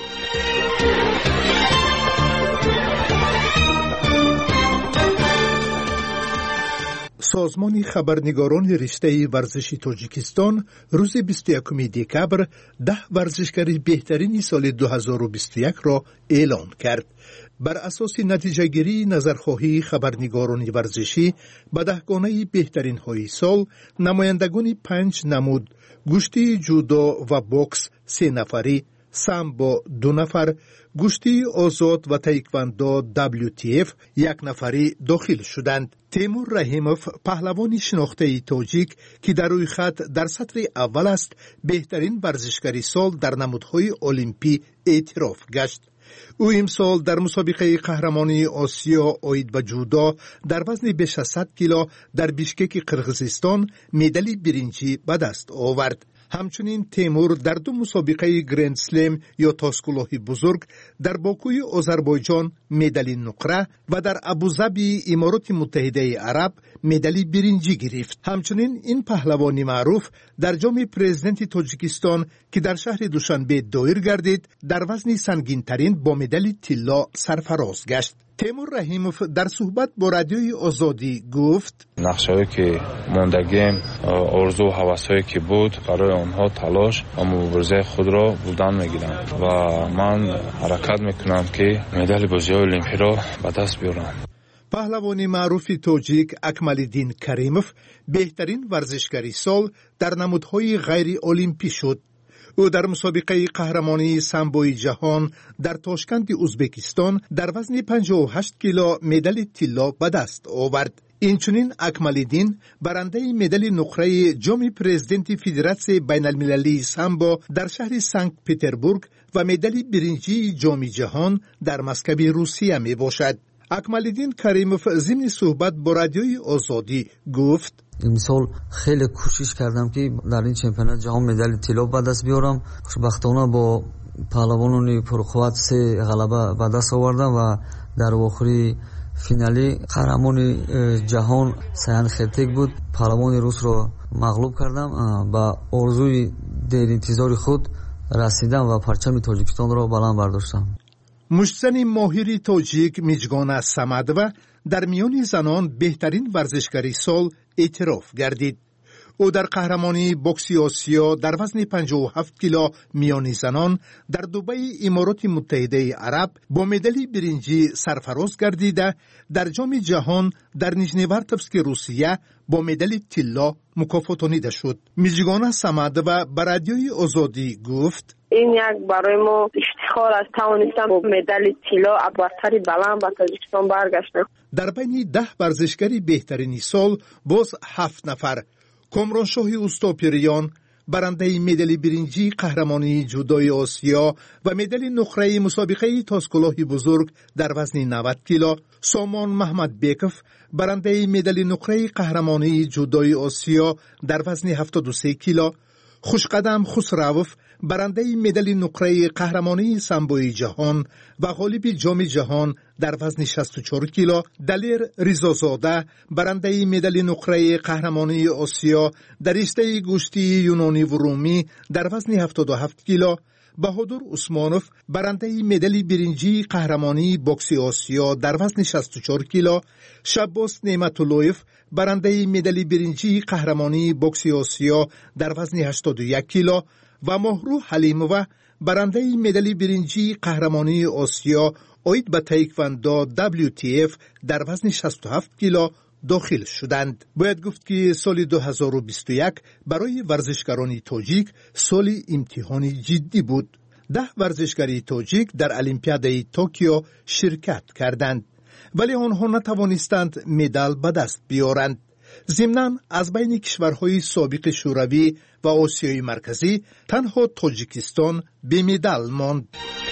Speaker 18: سازمان خبرنگاران رشته ورزشی تاجیکستان روز بیست و یکم دکبر ده ورزشکار بهترین سال دو هزار و بیست و یک را اعلان کرد. بر اساس نتیجه گیری نظرخواهی خبرنگاران ورزشی به دهگانه بهترین های سال نمایندگان پنج نمود گشتی جودو و بوکس سه نفری، سامبو دو نفر، گشتی آزاد و تایکواندو دبلیو تی اف یک نفری داخل شدند. تیمور رحیموف پهلوان شناخته تاجیک که در روی خط در سطر اول است بهترین ورزشکار سال در نمودهای المپی اعتراف گشت. او امسال در مسابقه قهرمانی آسیا آید به جودو در وزن بیش از صد کیلو در بیشکک قرقیزستان مدال برنجی به دست آورد. همچنین تیمور در دو مسابقه گرند سلم یا تاسکلاه بزرگ در باکوی آذربایجان مدال نقره و در ابوظبی امارات متحده عرب مدال برنجی گرفت. همچنین این پهلوانی معروف در جام پرزیدنت تاجیکستان که در شهر دوشنبه دایر گردید در وزن سنگین ترین با مدال طلا سرفراز گشت. تیمور رحیموف در صحبت با رادیوی آزادی گفت
Speaker 19: نقشه‌ای که موندگیم، آرزو و هوس‌هایی که بود برای آنها تلاش و مبارزه خود را بودن می‌گیرم و من حرکت می‌کنم که مدال بازی‌های المپی را به دست بیارم.
Speaker 18: پهلوانی معروف تاجیک اکمال‌الدین کریموف بهترین ورزشکار سال در نمودهای غیر المپی شد. او در مسابقه قهرمانی سامبوی جهان در تاشکند ازبکستان در وزن پنجاه و هشت کیلو مدال طلا به دست آورد. اینچنین اکمال‌الدین برنده مدال نقره جام پرزیدنت فدراسیون بین المللی سامبو در شهر سنت پترزبورگ و مدال برنجی جام جهان در مسکو روسیه می باشد. اکمال‌الدین کریموف ضمن صحبت با رادیوی آزادی گفت
Speaker 20: امسال خیلی کوشش کردم که در این چمپیونات جهان مدال طلا به دست بیارم. خوشبختانه با پهلوانان پرقوت سه غلبه به دست آوردم و در آخری فینالی قهرمان جهان سیان خرتک بود. پهلوان روس را مغلوب کردم. با آرزوی دیر انتظار خود رسیدم و پرچم تاجیکستان را بلند برداشتم.
Speaker 18: مشتزن ماهر تاجیک میجگان سمدوه در میان زنان بهترین ورزشکار سال اعتراف گردید. او در قهرمانی بوکس آسیا در وزن پنجاه و هفت کیلو میان زنان در دبی امارات متحده عرب با مدال برنجی سرفراز گردیده در جام جهان در نیژنیوارتوفسک روسیه با مدال طلا مکافاتانیده شد. میجگان سمدوه به رادیوی آزادی گفت
Speaker 21: این یک برای ما افتخار است توانستم با مدال طلا برتری بلند به تاجیکستان برگشتم.
Speaker 18: در بین ده ورزشکار بهترین سال باز هفت نفر کامرانشاه اوستاپیریان برنده مدال برنجی قهرمانی جودوی آسیا و مدال نقره مسابقه تاسکلاه بزرگ در وزن نود کیلو، سامان محمد بیکف برنده مدال نقره قهرمانی جودوی آسیا در وزن هفتاد و سه کیلو، خوشقدم خسروف برنده مدال نقره قهرمانی سامبوی جهان و غالب جام جهان در وزن شصت و چهار کیلو، دلیر ریزازاده برنده مدال نقره قهرمانی آسیا در رشته گوشتی یونانی و رومی در وزن هفتاد و هفت کیلو، بهادر عثمانوف برنده مدال برنجی قهرمانی بوکس آسیا در وزن شصت و چهار کیلو، شباس نعمت‌اللهیف برنده مدال برنجی قهرمانی بوکس آسیا در وزن هشتاد و یک کیلو و مهرو حلیموه برنده مدال برنجی قهرمانی آسیا آید به تایکواندو دبلیو تی اف در وزن شصت و هفت کیلو داخل شدند. باید گفت که سال دو هزار و بیست و یک برای ورزشکاران تاجیک سال امتحانی جدی بود. ده ورزشکار تاجیک در المپیاد توکیو شرکت کردند ولی آنها نتوانستند مدال به دست بیارند. ضمناً از بین کشورهای سابق شوروی و آسیای مرکزی تنها تاجیکستان به مدال ماند.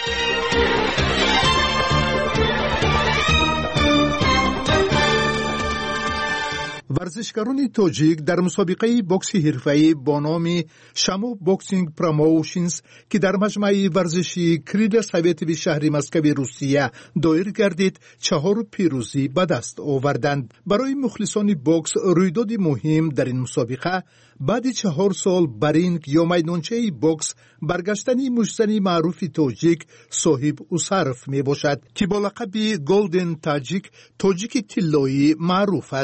Speaker 18: ورزشکاران تاجیک در مسابقه بوکس حرفه‌ای با نام شامو بوکسینگ پروموشنز که در مجمع ورزشی کریل سویت شهر مسکو روسیه دایر گردید چهار پیروزی به دست آوردند. برای مخلصان بوکس رویداد مهم در این مسابقه بعد چهار سال برینگ یا میدانچه بوکس برگشتن مشتزن معروف تاجیک صاحب اوسارف می باشد که با لقب گلدن تاجیک تاجیک طلایی معروف است.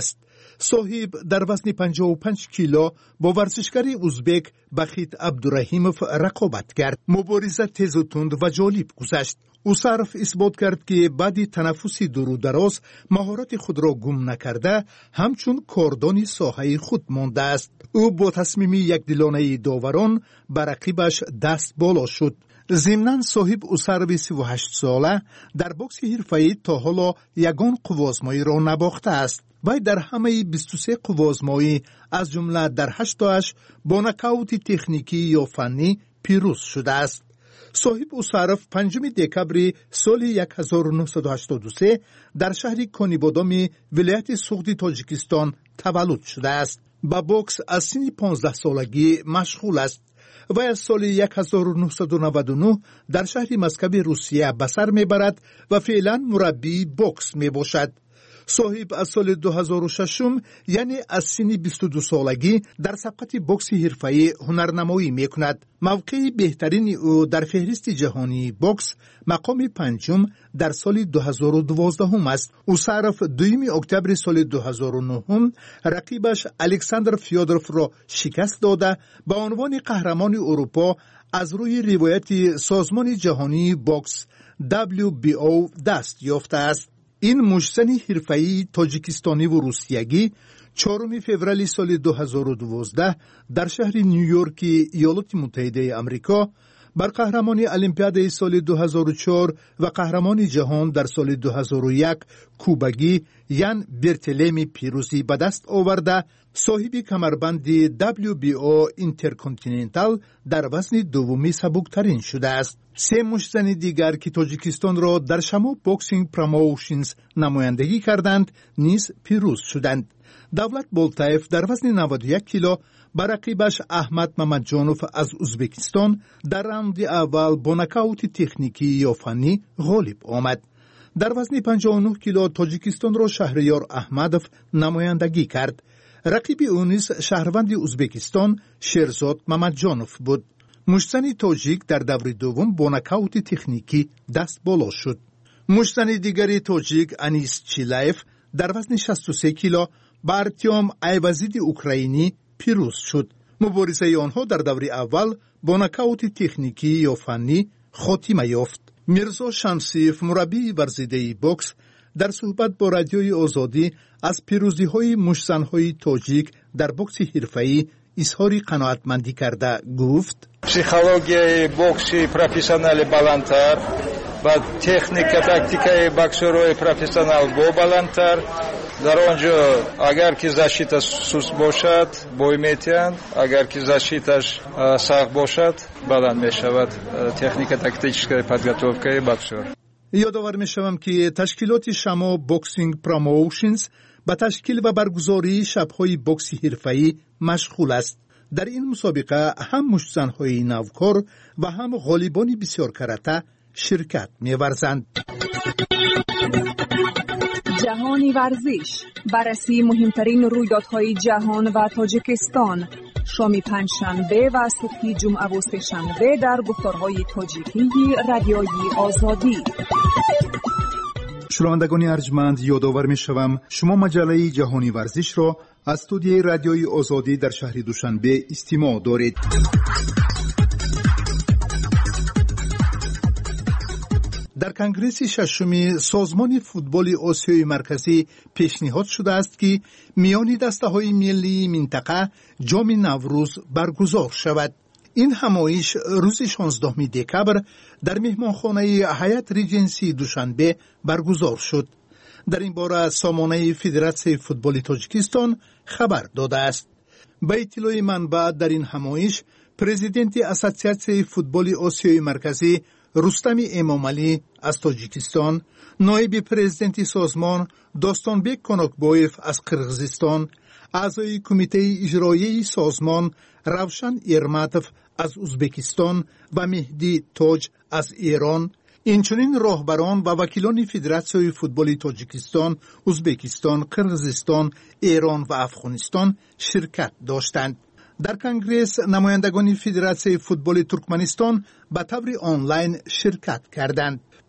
Speaker 18: صاحب در وزن پنجاه و پنج کیلو با ورزشکاری ازبک بخیت عبدالرحیموف رقابت کرد. مبارزه تیز و تند و جالب گذشت. اوسارف اثبات کرد که بعد تنفسی دور و دراز مهارت خود را گم نکرده همچون کاردانی ساحه خود مانده است. او با تصمیم یکدلانه داوران بر رقیبش دست بالا شد. ضمناً صاحب اوسارف سی و هشت ساله در بوکس حرفه‌ای تا حالا یگان قوازمایی را نباخته است. وی در همه بیست و سه قوازمایی از جمله در هشت تاش با نکاوت تکنیکی یا فنی پیروز شده است. صاحب اوسارف پنجم دکبر سال هزار و نهصد و هشتاد و سه در شهر کونیبادام ولایت سوغدی تاجیکستان تولد شده است. با بوکس از سن پانزده سالگی مشغول است. و از سال هزار و نهصد و نود و نه در شهر مسکو روسیه به سر میبرد و فعلا مربی بوکس می باشد. صاحب از سال دو هزار و شش یعنی از سن بیست و دو سالگی در سبقت بوکس حرفه‌ای هنرنمایی میکند. موقع بهترین او در فهرست جهانی بوکس مقام پنجم در سال دو هزار و دوازده است. اوسارف دوم اکتبر سال دو هزار و نه رقیبش الکساندر فیودروف را شکست داده به عنوان قهرمان اروپا از روی روایت سازمان جهانی بوکس دبلیو بی او دست یافته است. این مشتن حرفه‌ای تاجیکستانی و روسیگی چهارم فوریه سال دو هزار و دوازده در شهر نیویورک ایالات متحده آمریکا بر قهرمانی المپیاد سال دو هزار و چهار و قهرمانی جهان در سال دو هزار و یک کوبگی یان برتلمی پیروزی به دست آورده صاحب کمربند دبلیو بی او اینترکانتیننتال در وزن دومی سبکترین شده است. سه مشتن دیگر که تاجیکستان را در شما بوکسینگ پروموشنز نمایندگی کردند نیز پیروز شدند. دولت بولتایف در وزن نود و یک کیلو بر رقیبش احمد ممدجانوف از ازبکستان در راند اول با نکاوت تکنیکی یا فنی غالب آمد. در وزن پنجاه و نه کیلو تاجیکستان را شهریار احمدوف نمایندگی کرد. رقیب او نیز شهروند ازبکستان شیرزاد ممدجانوف بود. مشتن تاجیک در دور دوم با نکاوت تکنیکی دست بالا شد. مشتن دیگری تاجیک انیس چیلایف در وزن شصت و سه کیلو با ارتیام ایوازید اوکراینی پیروز شد. مبارزه آنها در دور اول با نکاوت تکنیکی یا فنی خاتمه یافت. میرزا شمسیف مربی ورزیده بوکس در صحبت با رادیوی آزادی از پیروزی های مشتن های تاجیک در بوکس حرفه‌ای اظهار قناعتمندی کرده گفت:
Speaker 3: پسیخولوژی بوکسی پروفسیونال بالاتر و تکنیک تاکتیکای بوکسورای پروفسیونال با بالاتر. در آنجا اگر که защита سوس باشد بوی میتیند، اگر که защитаش سخت باشد بلند میشود. تکنیک تاکتیکای подготовкой بوکسور.
Speaker 18: یادآور میشوم که تشکیلات شما بوکسینگ پروموشنز با تشکیل و برگزاری شب‌های بوکس حرفه‌ای مشغول است. در این مسابقه هم مشت‌زن‌های نوکار و هم غالبان بسیار کرته شرکت می‌ورزند.
Speaker 17: جهانی ورزش، بررسی مهمترین رویدادهای جهان و تاجیکستان، شام پنجشنبه و صبح جمعه و سه‌شنبه در گفتارهای تاجیکی رادیوی آزادی.
Speaker 18: شنوندگان ارجمند، یادآور می‌شوم شما مجله جهانی ورزش را از استودیوی رادیوی آزادی در شهر دوشنبه استماع دارید. در کنگره ششم سازمان فوتبال آسیای مرکزی پیشنهاد شده است که میان دسته‌های ملی منطقه جام نوروز برگزار شود. این همایش روز شانزدهم دکبر در مهمانخانه هیئت ریجنسی دوشنبه برگزار شد. در این باره سامانه فدراسیون فوتبال تاجیکستان خبر داده است. به اطلاع منبع در این همایش پرزیدنت اسوسیاسیون فوتبال آسیای مرکزی رستم امامعلی از تاجیکستان، نایب پرزیدنت سازمان داستانبک کاناکبایف از قرغیزستان، اعضای کمیته اجرایی سازمان روشن ایرماتوف از ازبکستان و مهدی تاج از ایران، اینچنین راهبران و وکیلان فدراسیون فوتبال تاجیکستان، ازبکستان، قرغیزستان، ایران و افغانستان شرکت داشتند. در کنگره نمایندگان فدراسیون فوتبال ترکمنستان به طور آنلاین شرکت کردند.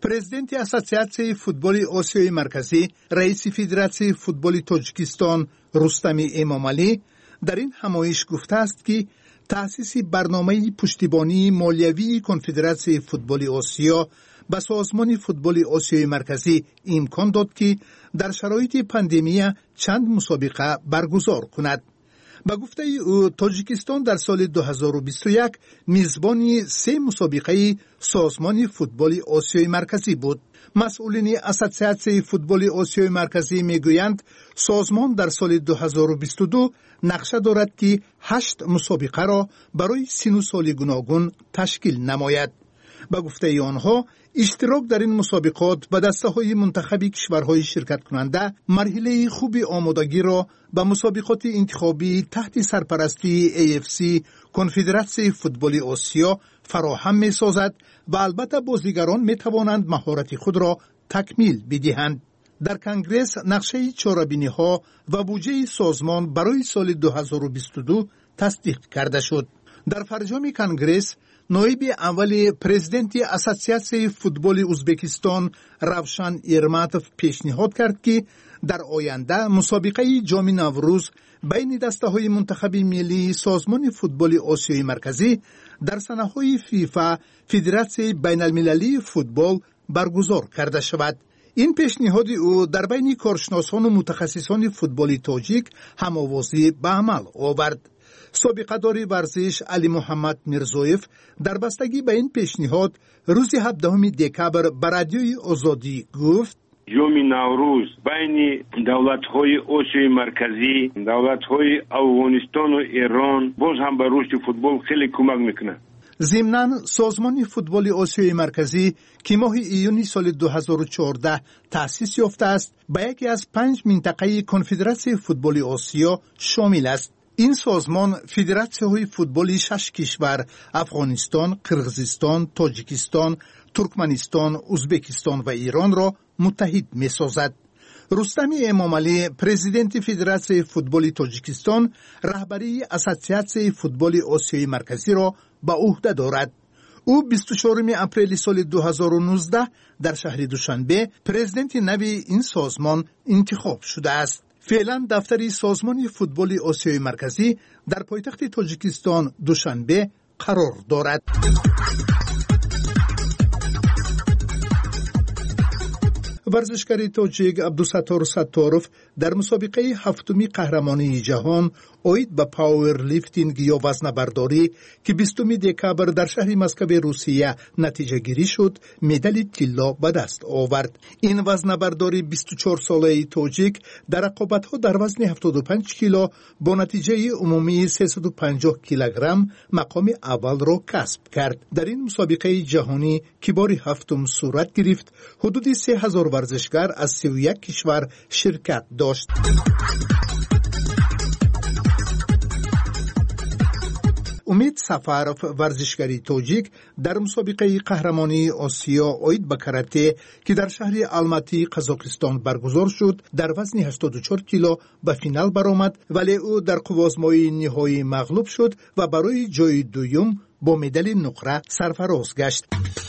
Speaker 18: президент асоциاتсияи футболи осиёи марказӣ, раиси федератсияи футболи тоҷикистон Рустами Эмомалӣ дар ин ҳамоиш гуфтааст, ки таъсиси барномаи пуштибонии молиявии конфедератсияи футболи осиё ба созмони футболи осиёи марказӣ имкон дод, ки дар шароити пандемия чанд мусобиқа баргузор кунад. ба гуфтаи ӯ, тоҷикистон дар соли ду ҳазору бисту як мизбони се мусобиқаи созмони футболи осиёи марказӣ буд. масъулини асоатсиясияи футболи осиёи марказӣ мегӯянд, созмон дар соли ду ҳазору бисту ду нақша дорад, ки ҳашт мусобиқаро барои сину соли гуногун ташкил намояд. ба гуфтаи онҳо, иштирок дар ин мусобиқот ба дастаҳои мунтахаби кишварҳои ширкаткунанда марҳилаи хуби омодагиро ба мусобиқоти интихобии таҳти сарпарастии эй эф си конфедератсияи футболи осиё фароҳам месозад ва албатта бозигарон метавонанд маҳорати худро такмил бидиҳанд. дар конгресс нақшаи чорабиниҳо ва буҷаи созмон барои соли ду ҳазору бисту ду тасдиқ карда шуд. дар фарҷоми конгресс ноиби аввали президенти асоатсиясияи футболи Узбекистон Равшан Ерматов пешниҳод кард, ки дар оянда мусобиқаи ҷоми Наврӯз байни дастаҳои мунтахаби миллии созмони футболи осиёи марказӣ дар санаҳои фифа Федератсияи байналмилалии футбол баргузор карда шавад. ин пешниҳоди ӯ дар байни коршиносону мутахассисони футболи тоҷик ҳамовозӣ ба амал овард. собиқадори варзиш Али Муҳаммад Мирзоев дар бастагӣ ба ин пешниҳод рӯзи ҳабдаҳуми декабр ба радиои Озодӣ гуфт:
Speaker 1: ҷоми Наврӯз байни давлатҳои Осиёи марказӣ, давлатҳои Афғонистону Эрон боз ҳам ба рушди футбол хеле кӯмак мекунад.
Speaker 18: зимнан созмони футболи осиёи марказӣ, ки моҳи июни соли ду ҳазору чордаҳ таъсис ёфтааст, ба яке аз панҷ минтақаи конфедератсияи футболи осиё шомил аст. ин созмон федератсияҳои футболи шаш кишвар Афғонистон, Қирғизистон, Тоҷикистон, Туркманистон, Узбекистон ва Иронро муттаҳид месозад. Рустами Эмомалӣ, президенти Федератсияи футболи Тоҷикистон, раҳбарии асоатсиясияи футболи осиёи марказиро ба уҳда дорад. ӯ бисту чорум апрели соли ду ҳазору нуздаҳ дар шаҳри Душанбе президенти нави ин созмон интихоб шудааст. феълан дафтари созмони футболи осиёи марказӣ дар пойтахти Тоҷикистон Душанбе қарор дорад. варзишгари тоҷик Абдусаттор Сатторов дар мусобиқаи ҳафтуми қаҳрамонии ҷаҳон оид ба пауэрлифтинг ё вазнабардорӣ, ки бистуми декабр дар шаҳри Москваи Русия натиҷагирӣ шуд, медали тилло ба даст овард. ин вазнабардори бисту чорсолаи тоҷик дар рақобатҳо дар вазни ҳафтоду панҷ кило бо натиҷаи умумии сесаду панҷоҳ килограмм мақоми аввалро касб кард. дар ин мусобиқаи ҷаҳонӣ, ки бори ҳафтум сурат гирифт, ҳудуди се ҳазор варзишгар аз сию як кишвар ширкат дошт. умед Сафаров, варзишгари тоҷик, дар мусобиқаи қаҳрамонии осиё оид ба карате, ки дар шаҳри Алматӣ, Қазоқистон баргузор шуд, дар вазни ҳаштоду чор кило ба финал баромад, вале ӯ дар қувозмоии ниҳоӣ мағлуб шуд ва барои ҷои дуюм бо медали нуқра сарфароз гашт.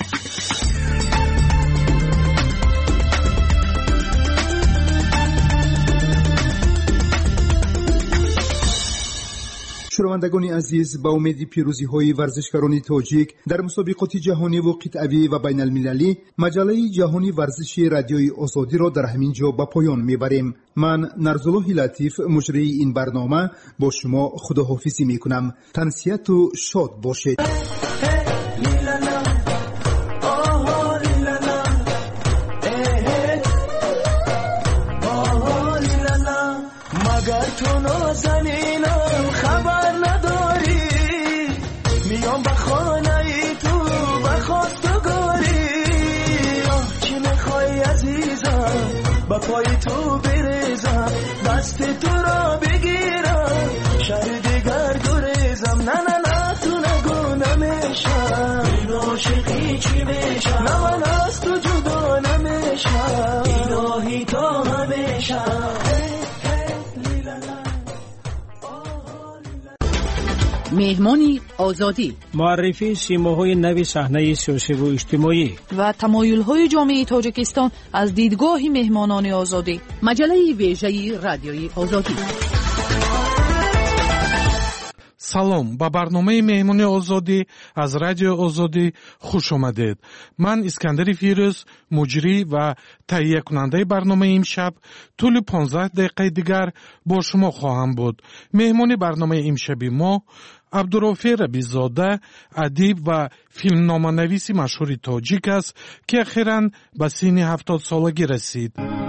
Speaker 18: шунавандагони азиз, ба умеди пирӯзиҳои варзишгарони тоҷик дар мусобиқоти ҷаҳониву қитъавӣ ва байналмилалӣ, маҷаллаи ҷаҳони варзиши радиои Озодиро дар ҳамин ҷо ба поён мебарем. ман Нарзуллоҳи Латиф, муҷрии ин барнома, бо шумо худоҳофизӣ мекунам. тансияту шод бошед.
Speaker 15: با پای تو بریزم، دست تو را بگیرم، شهر دیگر گریزم. نه نه نه تو نگو نمیشم، این عاشقی چی میشم، نه من از تو جدا نمیشم، الهی تا همیشم.
Speaker 5: مهمانی آزادی،
Speaker 14: معرفی سیماهای نوی صحنه سیاسی و اجتماعی
Speaker 5: و تمایل‌های جامعه تاجیکستان از دیدگاه مهمانان آزادی. مجله ویژه رادیوی آزادی.
Speaker 22: салом ба барномаи меҳмони озодӣ аз радиои озодӣ хуш омадед. ман искандари фирӯз, муҷрӣ ва таҳиякунандаи барномаи имшаб тӯли понздаҳ дақиқаи дигар бо шумо хоҳам буд. меҳмони барномаи имшаби мо абдурофе рабизода, адиб ва филмноманависи машҳури тоҷик аст, ки ахиран ба синни ҳафтодсолагӣ расид.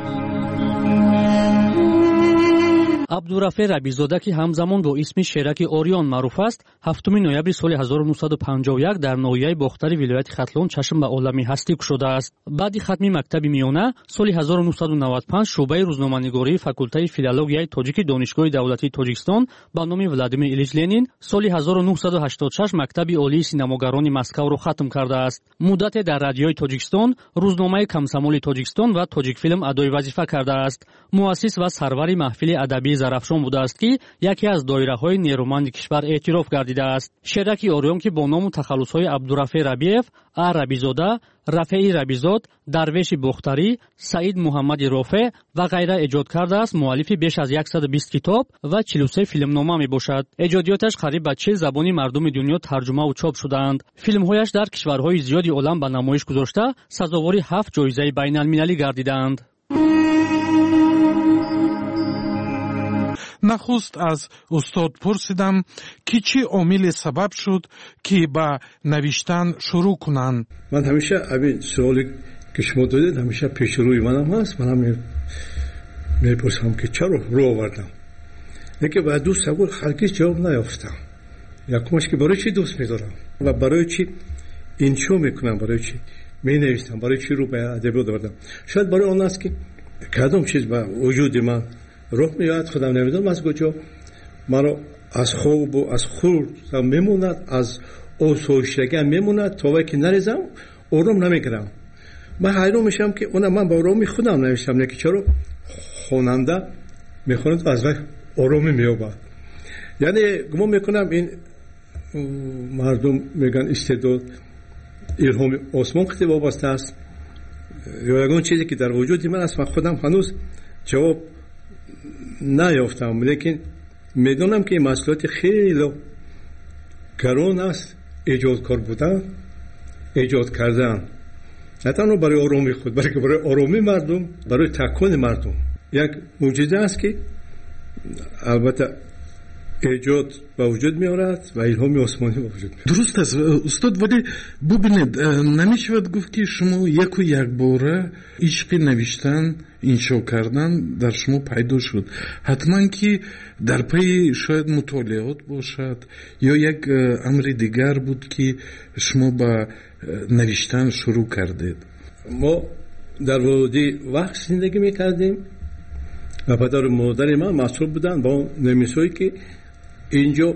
Speaker 11: абдурафе рабизода ки ҳамзамон бо исми шераки орион маъруф аст, ҳафтуми ноябри соли ҳазору нуҳсаду панҷоҳу як дар ноҳияи бохтари вилояти Хатлон чашм ба олами ҳастӣ кушодааст. баъди хатми мактаби миёна соли ҳазору нуҳсаду навад и панҷ шуъбаи рӯзноманигории факултаи филологияи тоҷики донишгоҳи давлатии Тоҷикистон ба номи Владимир Илич Ленин соли ҳазору нуҳсаду ҳаштоду шаш мактаби олии синамогарони Москавро хатм кардааст. муддате дар радиои Тоҷикистон, рӯзномаи Комсомоли Тоҷикистон ва Тоҷикфилм адои вазифа кардааст. муассис ва сарвари маҳфили адабии зарафшон будааст, ки яке аз доираҳои нерӯманди кишвар эътироф гардидааст. шераки орион ки бо ному тахаллусҳои Абдурафе Рабиев, А Рабизода, Рафеи Рабизод, Дарвеши Бохтарӣ, Саид Муҳаммади Рофе ва ғайра эҷод кардааст. муаллифи беш аз яксаду бист китоб ва чилу се филмнома мебошад. эҷодиёташ қариб ба чил забони мардуми дунё тарҷумаву чоп шудаанд. филмҳояш дар кишварҳои зиёди олам ба намоиш гузошта, сазовори ҳафт ҷоизаи байналмилалӣ гардидаанд.
Speaker 22: нахуст аз устод пурсидам ки чӣ омиле сабаб шуд ки ба навиштан шурӯъ кунанд.
Speaker 23: ман ҳамеша абин суоле ки шумо додед ҳамеша пешрӯи манам ҳаст. манам мепурсам ки чаро рӯ овардам, лекин ба ду савол ҳаргиз ҷавоб наёфтам. якумаш ки барои чӣ дӯст медорам ва барои чӣ иншо мекунам, барои чӣ менависам, барои чӣ рӯ ба адабиёт овардам. шояд барои он аст ки кадом чиз ба вуҷуди ман роҳ меояд, худам намедонам аз куҷо маро аз хобу аз хурд мемонад, аз осоиштагиам мемонад, то вақте ки нарезам ором намегирам. ман ҳайрон мешавам ки она ман ба ороми худам навиштам, лекин чаро хонанда мехонад аз вай оромӣ меёбад. яъне гумон мекунам ин мардум мегӯянд истеъдод илҳоми осмон қити вобаста аст ё ягон чизе ки дар вуҷуди ман аст. ман худам ҳанӯз ҷавоб наёфтам, лекин медонам ки масъулияти хеле гарон аст эҷодкор будан, эҷод кардан, на танҳо барои оромии худ, балки барои оромии мардум, барои такони мардум. як мӯъҷиза аст ки албатта эҷод ба вуҷуд меорад ва илҳоми осмонӣ ба вуҷуд меорад.
Speaker 22: дуруст аст устод, вале бубинед, намешавад гуфт ки шумо яку якбора ишқи навиштан, иншо кардан дар шумо пайдо шуд. ҳатман ки дар пайи шояд мутолиот бошад ё як амри дигар буд ки шумо ба навиштан шурӯъ кардед?
Speaker 23: мо дар води вақт зиндагӣ мекардем ва падару модари ман масъул буданд ба он немисое ки инҷо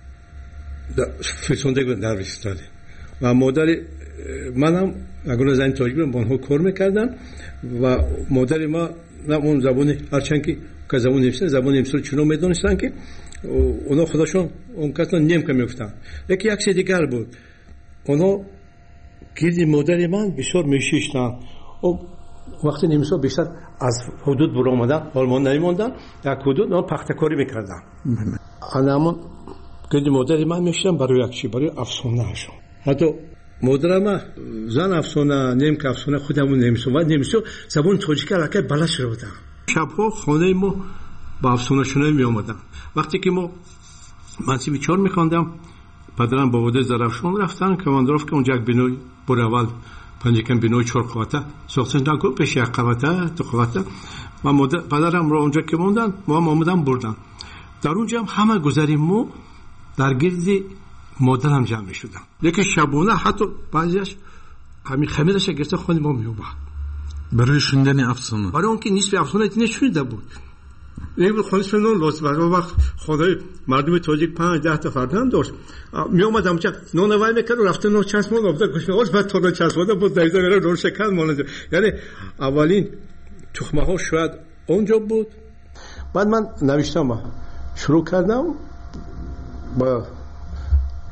Speaker 23: фирсонда дар Австралия ва модари манам ягона зани тоҷик ба онҳо кор мекарданд ва модари ман он забони ҳарчанд ки забони немисо забони немисо чунон медонистанд ки онҳо худашон он касна немка мегуфтанд. лекин як се дигар буд, онҳо гирди модари ман бисёр мешиштанд. вақти немисо бештар аз ҳудуд буромадан олмон намемонданд, як ҳудуд он пахтакорӣ мекарданд. анамон гирди модари ман мешиштанд барои як чи барои афсонаашон. ҳатто модарам зан афсона, немка афсона, худам немисо ва немисо забони тоҷика аллакай баланд шуда буданд. шабҳо хонаи мо ба афсонашунавӣ меомаданд. вақте ки мо мансиби чор мехондам, падарам ба водаи Зарафшон рафтан, командировка онҷа як бинои бори аввал панҷакам бинои чор қавата сохтан, наку пеш як қавата ду қавата ва падарамро онҷа ки мондан мо ҳам омадан бурдан. дар онҷа ҳам ҳама гузари мо дар гирди модарам ҷамъ мешудам. лекин шабона ҳатто баъзеаш ҳамин хамираша гирфта хони мо меёбад
Speaker 22: барои шундани афсона,
Speaker 23: барои он ки нисфи афсона нешунида буд. خونشون لطف وقت وقت خدای مردم تاجیک پنج ده تا فرزند داشت. می اومدم چه نون وای میکرد و رفته نو چسب مون آورد گوش می‌آورد بعد تا نو چسب بود بود دیگه میره نون شکن مونده. یعنی اولین تخمه ها شاید اونجا بود. بعد من نوشتم شروع کردم با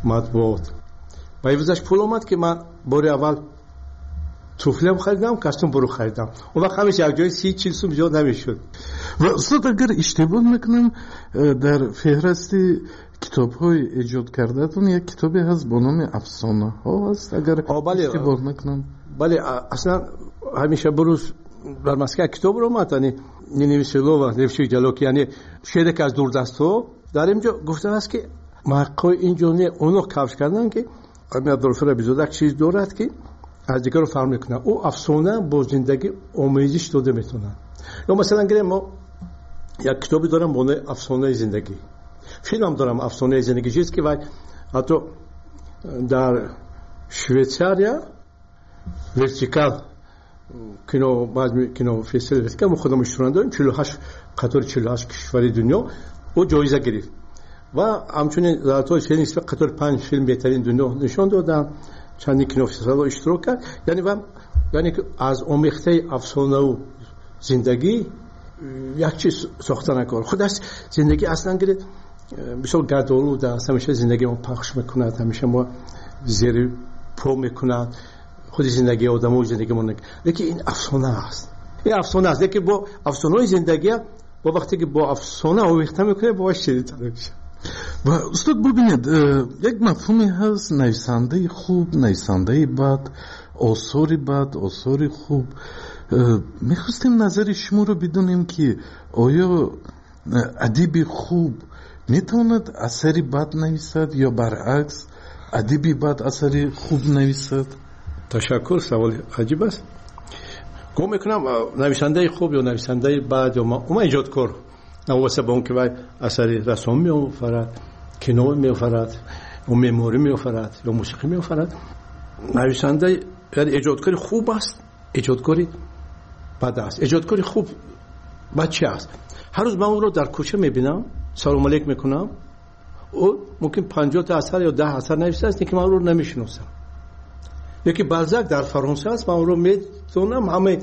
Speaker 2: матбуот. ба ивзаш пул омад ки ман бори аввал туфлем харидам, костюм буру харидам. он вақт ҳамеш якҷои си чил сум зиёд намешуд.
Speaker 22: ва устод агар иштибоҳ накунам дар феҳристи китобҳои эҷод кардаатон як китобе ҳаст бо номи афсонаҳо ҳаст агар иштибоҳ накунам.
Speaker 2: бале аслан ҳамеша бурӯз дар Москва китоб омад, яъне Ниневисилова, Левшик Ҷалоки, яъне шеъре ки аз дурдастҳо дар инҷо гуфтааст ки мақои инҷо не онҳо кавш кардан ки Абдулфира Бизодак чиз дорад ки аз дигарро фарқ мекунад. ӯ афсона бо зиндагӣ омезиш дода метавонад. ё масалан гирем мо як китобе дорам бо номи афсонаи зиндагӣ, филмам дорам афсонаи зиндагӣ, чиз ки вай ҳатто дар Швейтсария вертикал кино баъзи кино фестивал вертикал мо худам иштирок дорем, чилу ҳашт қатори чилу ҳашт кишвари дунё ӯ ҷоиза гирифт ва ҳамчунин залтои фенисфа қатори панҷ филм беҳтарин дунё нишон додан, чандин кинофестивалҳо иштирок кард. яъне ва яъне ки аз омехтаи афсонаву зиндагӣ як чиз сохта накор. худаш зиндагӣ аслан гиред бисёр гадолуд аст, ҳамеша зиндагӣ мо пахш мекунад, ҳамеша мо зери по мекунад, худи зиндагии одамо зиндагӣ мо нек. лекин ин афсона аст, ин афсона аст. лекин бо афсонаи зиндагӣ бо вақте ки бо афсона омехта мекунед бо ширинтар мешавад.
Speaker 22: ва устод бубинед як мафҳуме ҳаст нависандаи хуб, нависандаи бад, осори бад, осори хуб. мехостем назари шуморо бидонем ки оё адиби хуб метавонад асари бад нависад ё баръакс адиби бад асари хуб нависад?
Speaker 2: ташаккур, саволи аҷиб аст. гум мекунам нависандаи хуб ё нависандаи бад ё ума иҷодкор навобаста ба он ки вай асари расом меофарад, кино меофарад, ё меъморӣ меофарад ё мусиқӣ меофарад, нависандаи яъне эҷодкори хуб аст, эҷодкори бад аст. эҷодкори хуб бад чи аст? ҳар рӯз ман ӯро дар кӯча мебинам, салом алейк мекунам, ӯ мумкин панҷоҳта асар ё даҳ асар нависааст, лекин ман ӯро намешиносам. яке Балзак дар Фаронса аст, ман ӯро метавонам ҳамаи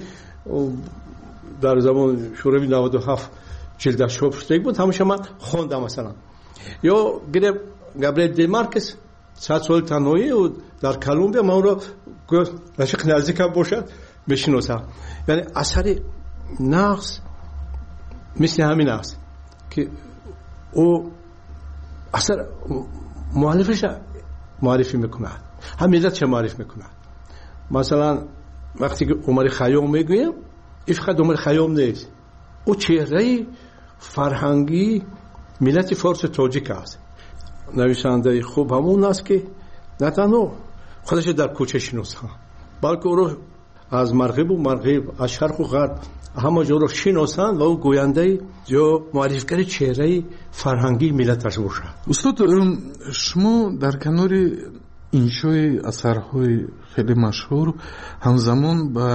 Speaker 2: дар замони шӯравии наводу ҳафт ҷилдаш чоп шудагӣ буд, ҳамаша ман хондам. масалан ё гиреб Габриэл де Маркес сад соли танҳоӣ дар Колумбия, ман ӯро гӯё рашиқ наздикам бошад мешиносам. яъне асари нағз мисли ҳамин аст ки ӯ асар муаллифаша муаррифӣ мекунад, ҳам миллатша муарриф мекунад. масалан вақте ки Умари Хайём мегӯям, ин фақат Умари Хайём нест, ӯ чеҳраи фарҳангии миллати форсу тоҷик аст. нависандаи хуб ҳамун аст ки на танҳо худашро дар кӯча шиносад, балки ӯро аз марғибу марғиб, аз шарқу ғарб ҳама ҷоро шиносанд ва ӯ гӯяндаи ё муаррифгари чеҳраи фарҳангии миллаташ бошад.
Speaker 22: устод, шумо дар канори иншои асарҳои хеле машҳур ҳамзамон ба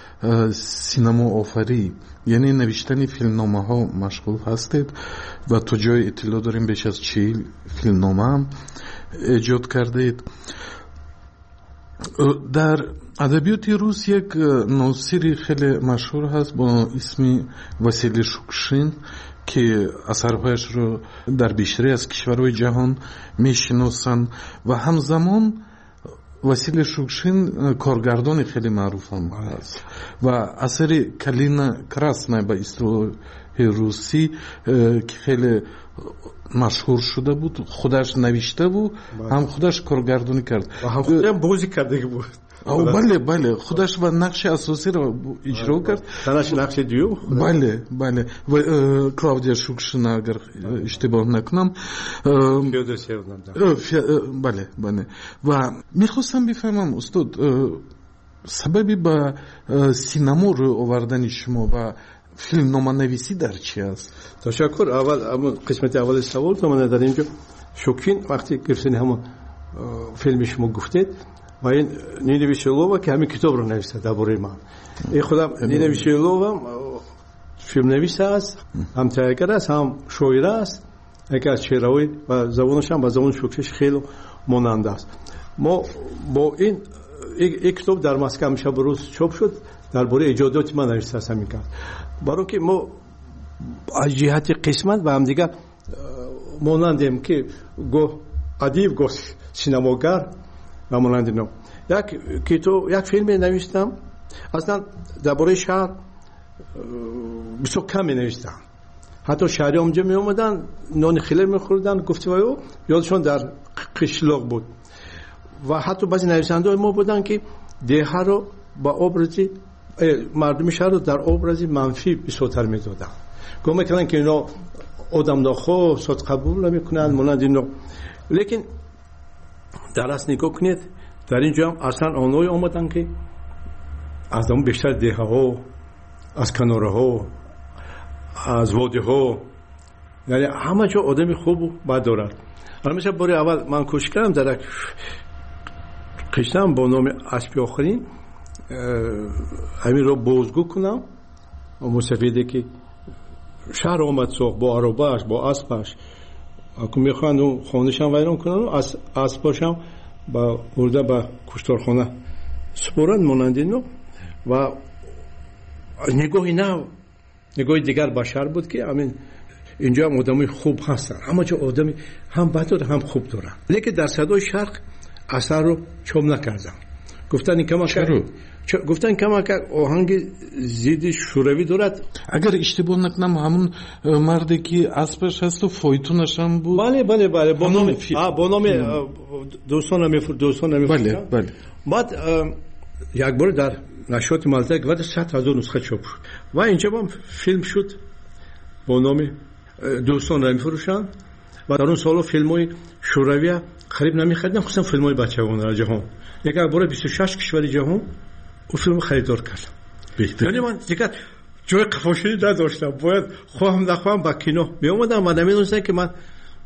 Speaker 22: синамоофарӣ, яъне навиштани филмномаҳо машғул ҳастед ва то ҷои иттилоъ дорем беш аз чил филмномаам эҷод кардаед. дар адабиёти рус як носири хеле машҳур ҳаст бо исми Василий Шукшин ки асарҳояшро дар бештари аз кишварҳои ҷаҳон мешиносанд ва ҳамзамон Василий Шукшин коргардони хеле маъруфам ҳаст ва асари Калина Красная ба истилоҳи русӣ ки хеле машҳур шуда буд, худаш навиштаву ҳам худаш коргардонӣ кард
Speaker 2: ва ҳам худам бозӣ кардагӣ буд.
Speaker 22: бале бале худаш ва нақши асосиро иҷро кард.
Speaker 2: танаш нақши дуюм
Speaker 22: бале бале ва Клавдия Шукшина агар иштибоҳ накунам, бале бале. ва мехостам бифаҳмам устод, сабаби ба синамо рӯй овардани шумо ва филмноманависӣ дар чи аст?
Speaker 2: ташаккур. аввал ҳамун қисмати аввали савол то мана дар инҷо Шукин вақти гирифтани ҳамун филми шумо гуфтед ва ин Нина Веселова ки ҳамин китобро нависад дар бораи ман. ин худам Нина Веселова филмнавис аст, ҳам тайягар аст, ҳам шоир аст. яке аз чеҳраҳои ва забонашам ба забони Шукшин хеле монанда аст. мо бо ин ин китоб дар Москва ҳамеша барӯз чоп шуд, дар бораи эҷодоти ман нависта аст ҳамин кас. баро ки мо аз ҷиҳати қисмат ба ҳамдигар монандем ки гоҳ ادیب گفت سینماگر و مانند اینا. یک کتاب یک فیلم نوشتم اصلا درباره شهر بسیار کم نوشتم. حتی شهری اونجا می اومدن نان خیلی میخوردن گفتگو یادشون در قشلاق بود و حتی بعضی نویسنده ما بودن که دیه رو با ابرزی مردم شهر رو در ابرزی منفی بسیارتر میدادن. گفت میکنن که اینا آدم ناخو صد قبول نمیکنن مانند اینا. لیکن در اصل نگاه کنید در اینجا هم اصلا آنهایی آمدن که از اون بیشتر دیه ها از کناره ها از واده ها یعنی همه جا آدم خوب و بد دارد. حالا مثلا باری اول من کوشش کردم در قشتم با نام اسبی آخرین همین رو بازگو کنم و مستفیده که شهر آمد ساخت با عرباش با اسبش اکو میخوان اون خانهشم ویران کنن و اسباشم با برده با کشتارخانه سپرند مانند اینو و نگاهی نه نگاه دیگر بشر بود که همین اینجا هم آدمی خوب هستن همه جا آدمی هم بد داره هم خوب دارن. لیکن در صدای شرق اثر رو چوم نکردم. گفتن این کما کرد گفتن کما کرد آهنگ زید شوروی دارد.
Speaker 22: اگر اشتباه نکنم همون مردی که اسبش هست و فایتونش هم بود.
Speaker 2: بله بله بله با نام با نام دوستان میفر دوستان میفر
Speaker 22: بله بله.
Speaker 2: بعد یک بار در نشریات ملتک و صد هزار نسخه چاپ شد و اینجا هم فیلم شد با نام دوستان را میفروشند و در اون سالا فیلم‌های شوروی خرید نمی‌خریدن خصوصا فیلم‌های بچگانه در جهان. یک بار بیست و شش کشور جهان اون فیلم خریدار کردم. یعنی من دیگه جای قفاشی نداشتم باید خواهم نخواهم با کینو می اومدم و نمی‌دونستم که من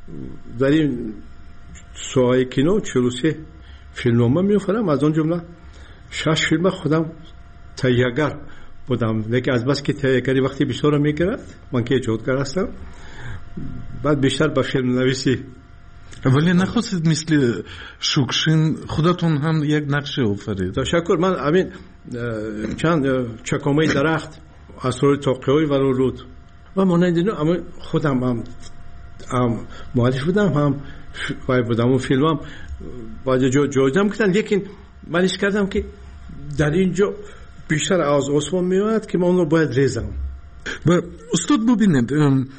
Speaker 2: در این ساحه کینو چهل و سه فیلمنامه می‌آفرم از اون جمله شش فیلم خودم تهیه‌گر بودم. لیکن از بس که تهیه‌گری وقتی بیشتر می‌گیرد من که ایجادگر هستم بعد بیشتر با فیلم نویسی.
Speaker 22: ولی نخواستید مثل شوکشین خودتون هم یک نقشه آفرید؟
Speaker 2: تشکر. من همین چند چکامه درخت اسرار تاقی‌های ولولود و مانند اینا اما خودم هم هم مؤلف بودم هم وای بودم و فیلمم با جا جایدم کردن. لیکن من ایش کردم که در اینجا بیشتر از آسمان میاد که من اون رو باید ریزم.
Speaker 22: و استاد ببینید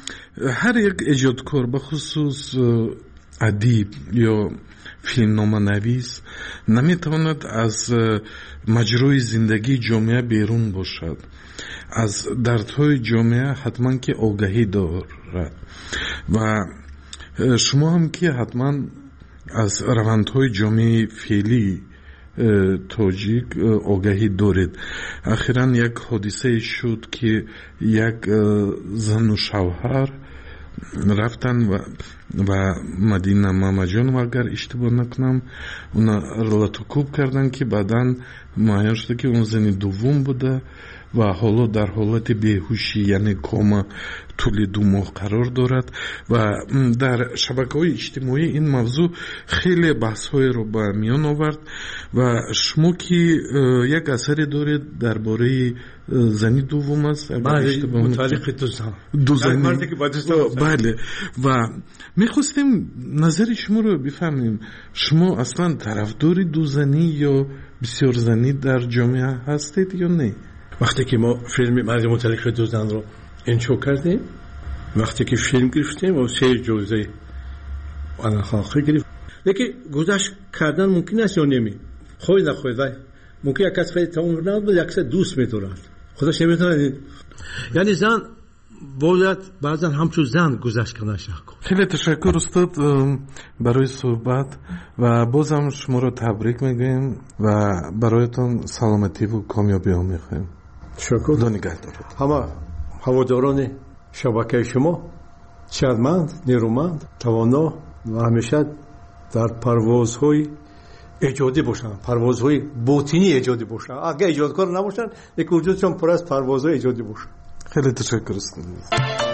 Speaker 22: هر یک ایجادکار به خصوص ادیب یا فیلمنامه نویس نمیتواند از مجرای زندگی جامعه بیرون باشد. از دردهای جامعه حتما که آگاهی دارد و شما هم که حتما از روندهای جامعه فعلی تاجیک آگاهی دارید. اخیراً یک حادثه شد که یک زن و شوهر رفتن و و مدینه مامجان و اگر اشتباه نکنم اونا رلاتوکوب کردن که بعداً معلوم شد که اون زن دوم بوده و حالا در حالت بیهوشی یعنی کوما طول دو ماه قرار دارد و در شبکه‌های اجتماعی این موضوع خیلی بحث‌های رو به میان آورد و شما که یک اثری دارید درباره زنی دوم است
Speaker 2: بله متعلق دو زن
Speaker 22: دو زنی بله و می‌خواستیم نظر شما رو بفهمیم. شما اصلا طرفدار دو زنی یا بسیار زنی در جامعه هستید یا نه؟
Speaker 2: وقتی که ما فیلم مرد متعلق دو زن رو انشا کردیم وقتی که فیلم گرفتیم و سه جزء آن خاطر گرفت لیکن گذشت کردن ممکن است یا نمی خواهی نخواهی وای ممکن یک کس فایده اون رو نداره یک کس دوست می‌دارد خودش نمی‌تونه. یعنی زن باید بعضا همچون زن گذشت کنه.
Speaker 22: خیلی تشکر استاد برای صحبت و بازم شما رو تبریک میگیم و برایتون سلامتی و کامیابی ها میخوایم.
Speaker 2: تشکر.
Speaker 22: خدا نگهدار.
Speaker 2: همه هواداران شبکه شما شادمند، نیرومند، توانا و همیشه در پروازهای ایجادی باشن، پروازهای باطنی ایجادی باشن. اگه ایجادکار نباشن یک وجودشون پر از پروازهای ایجادی باشن.
Speaker 22: خیلی تشکر استاد.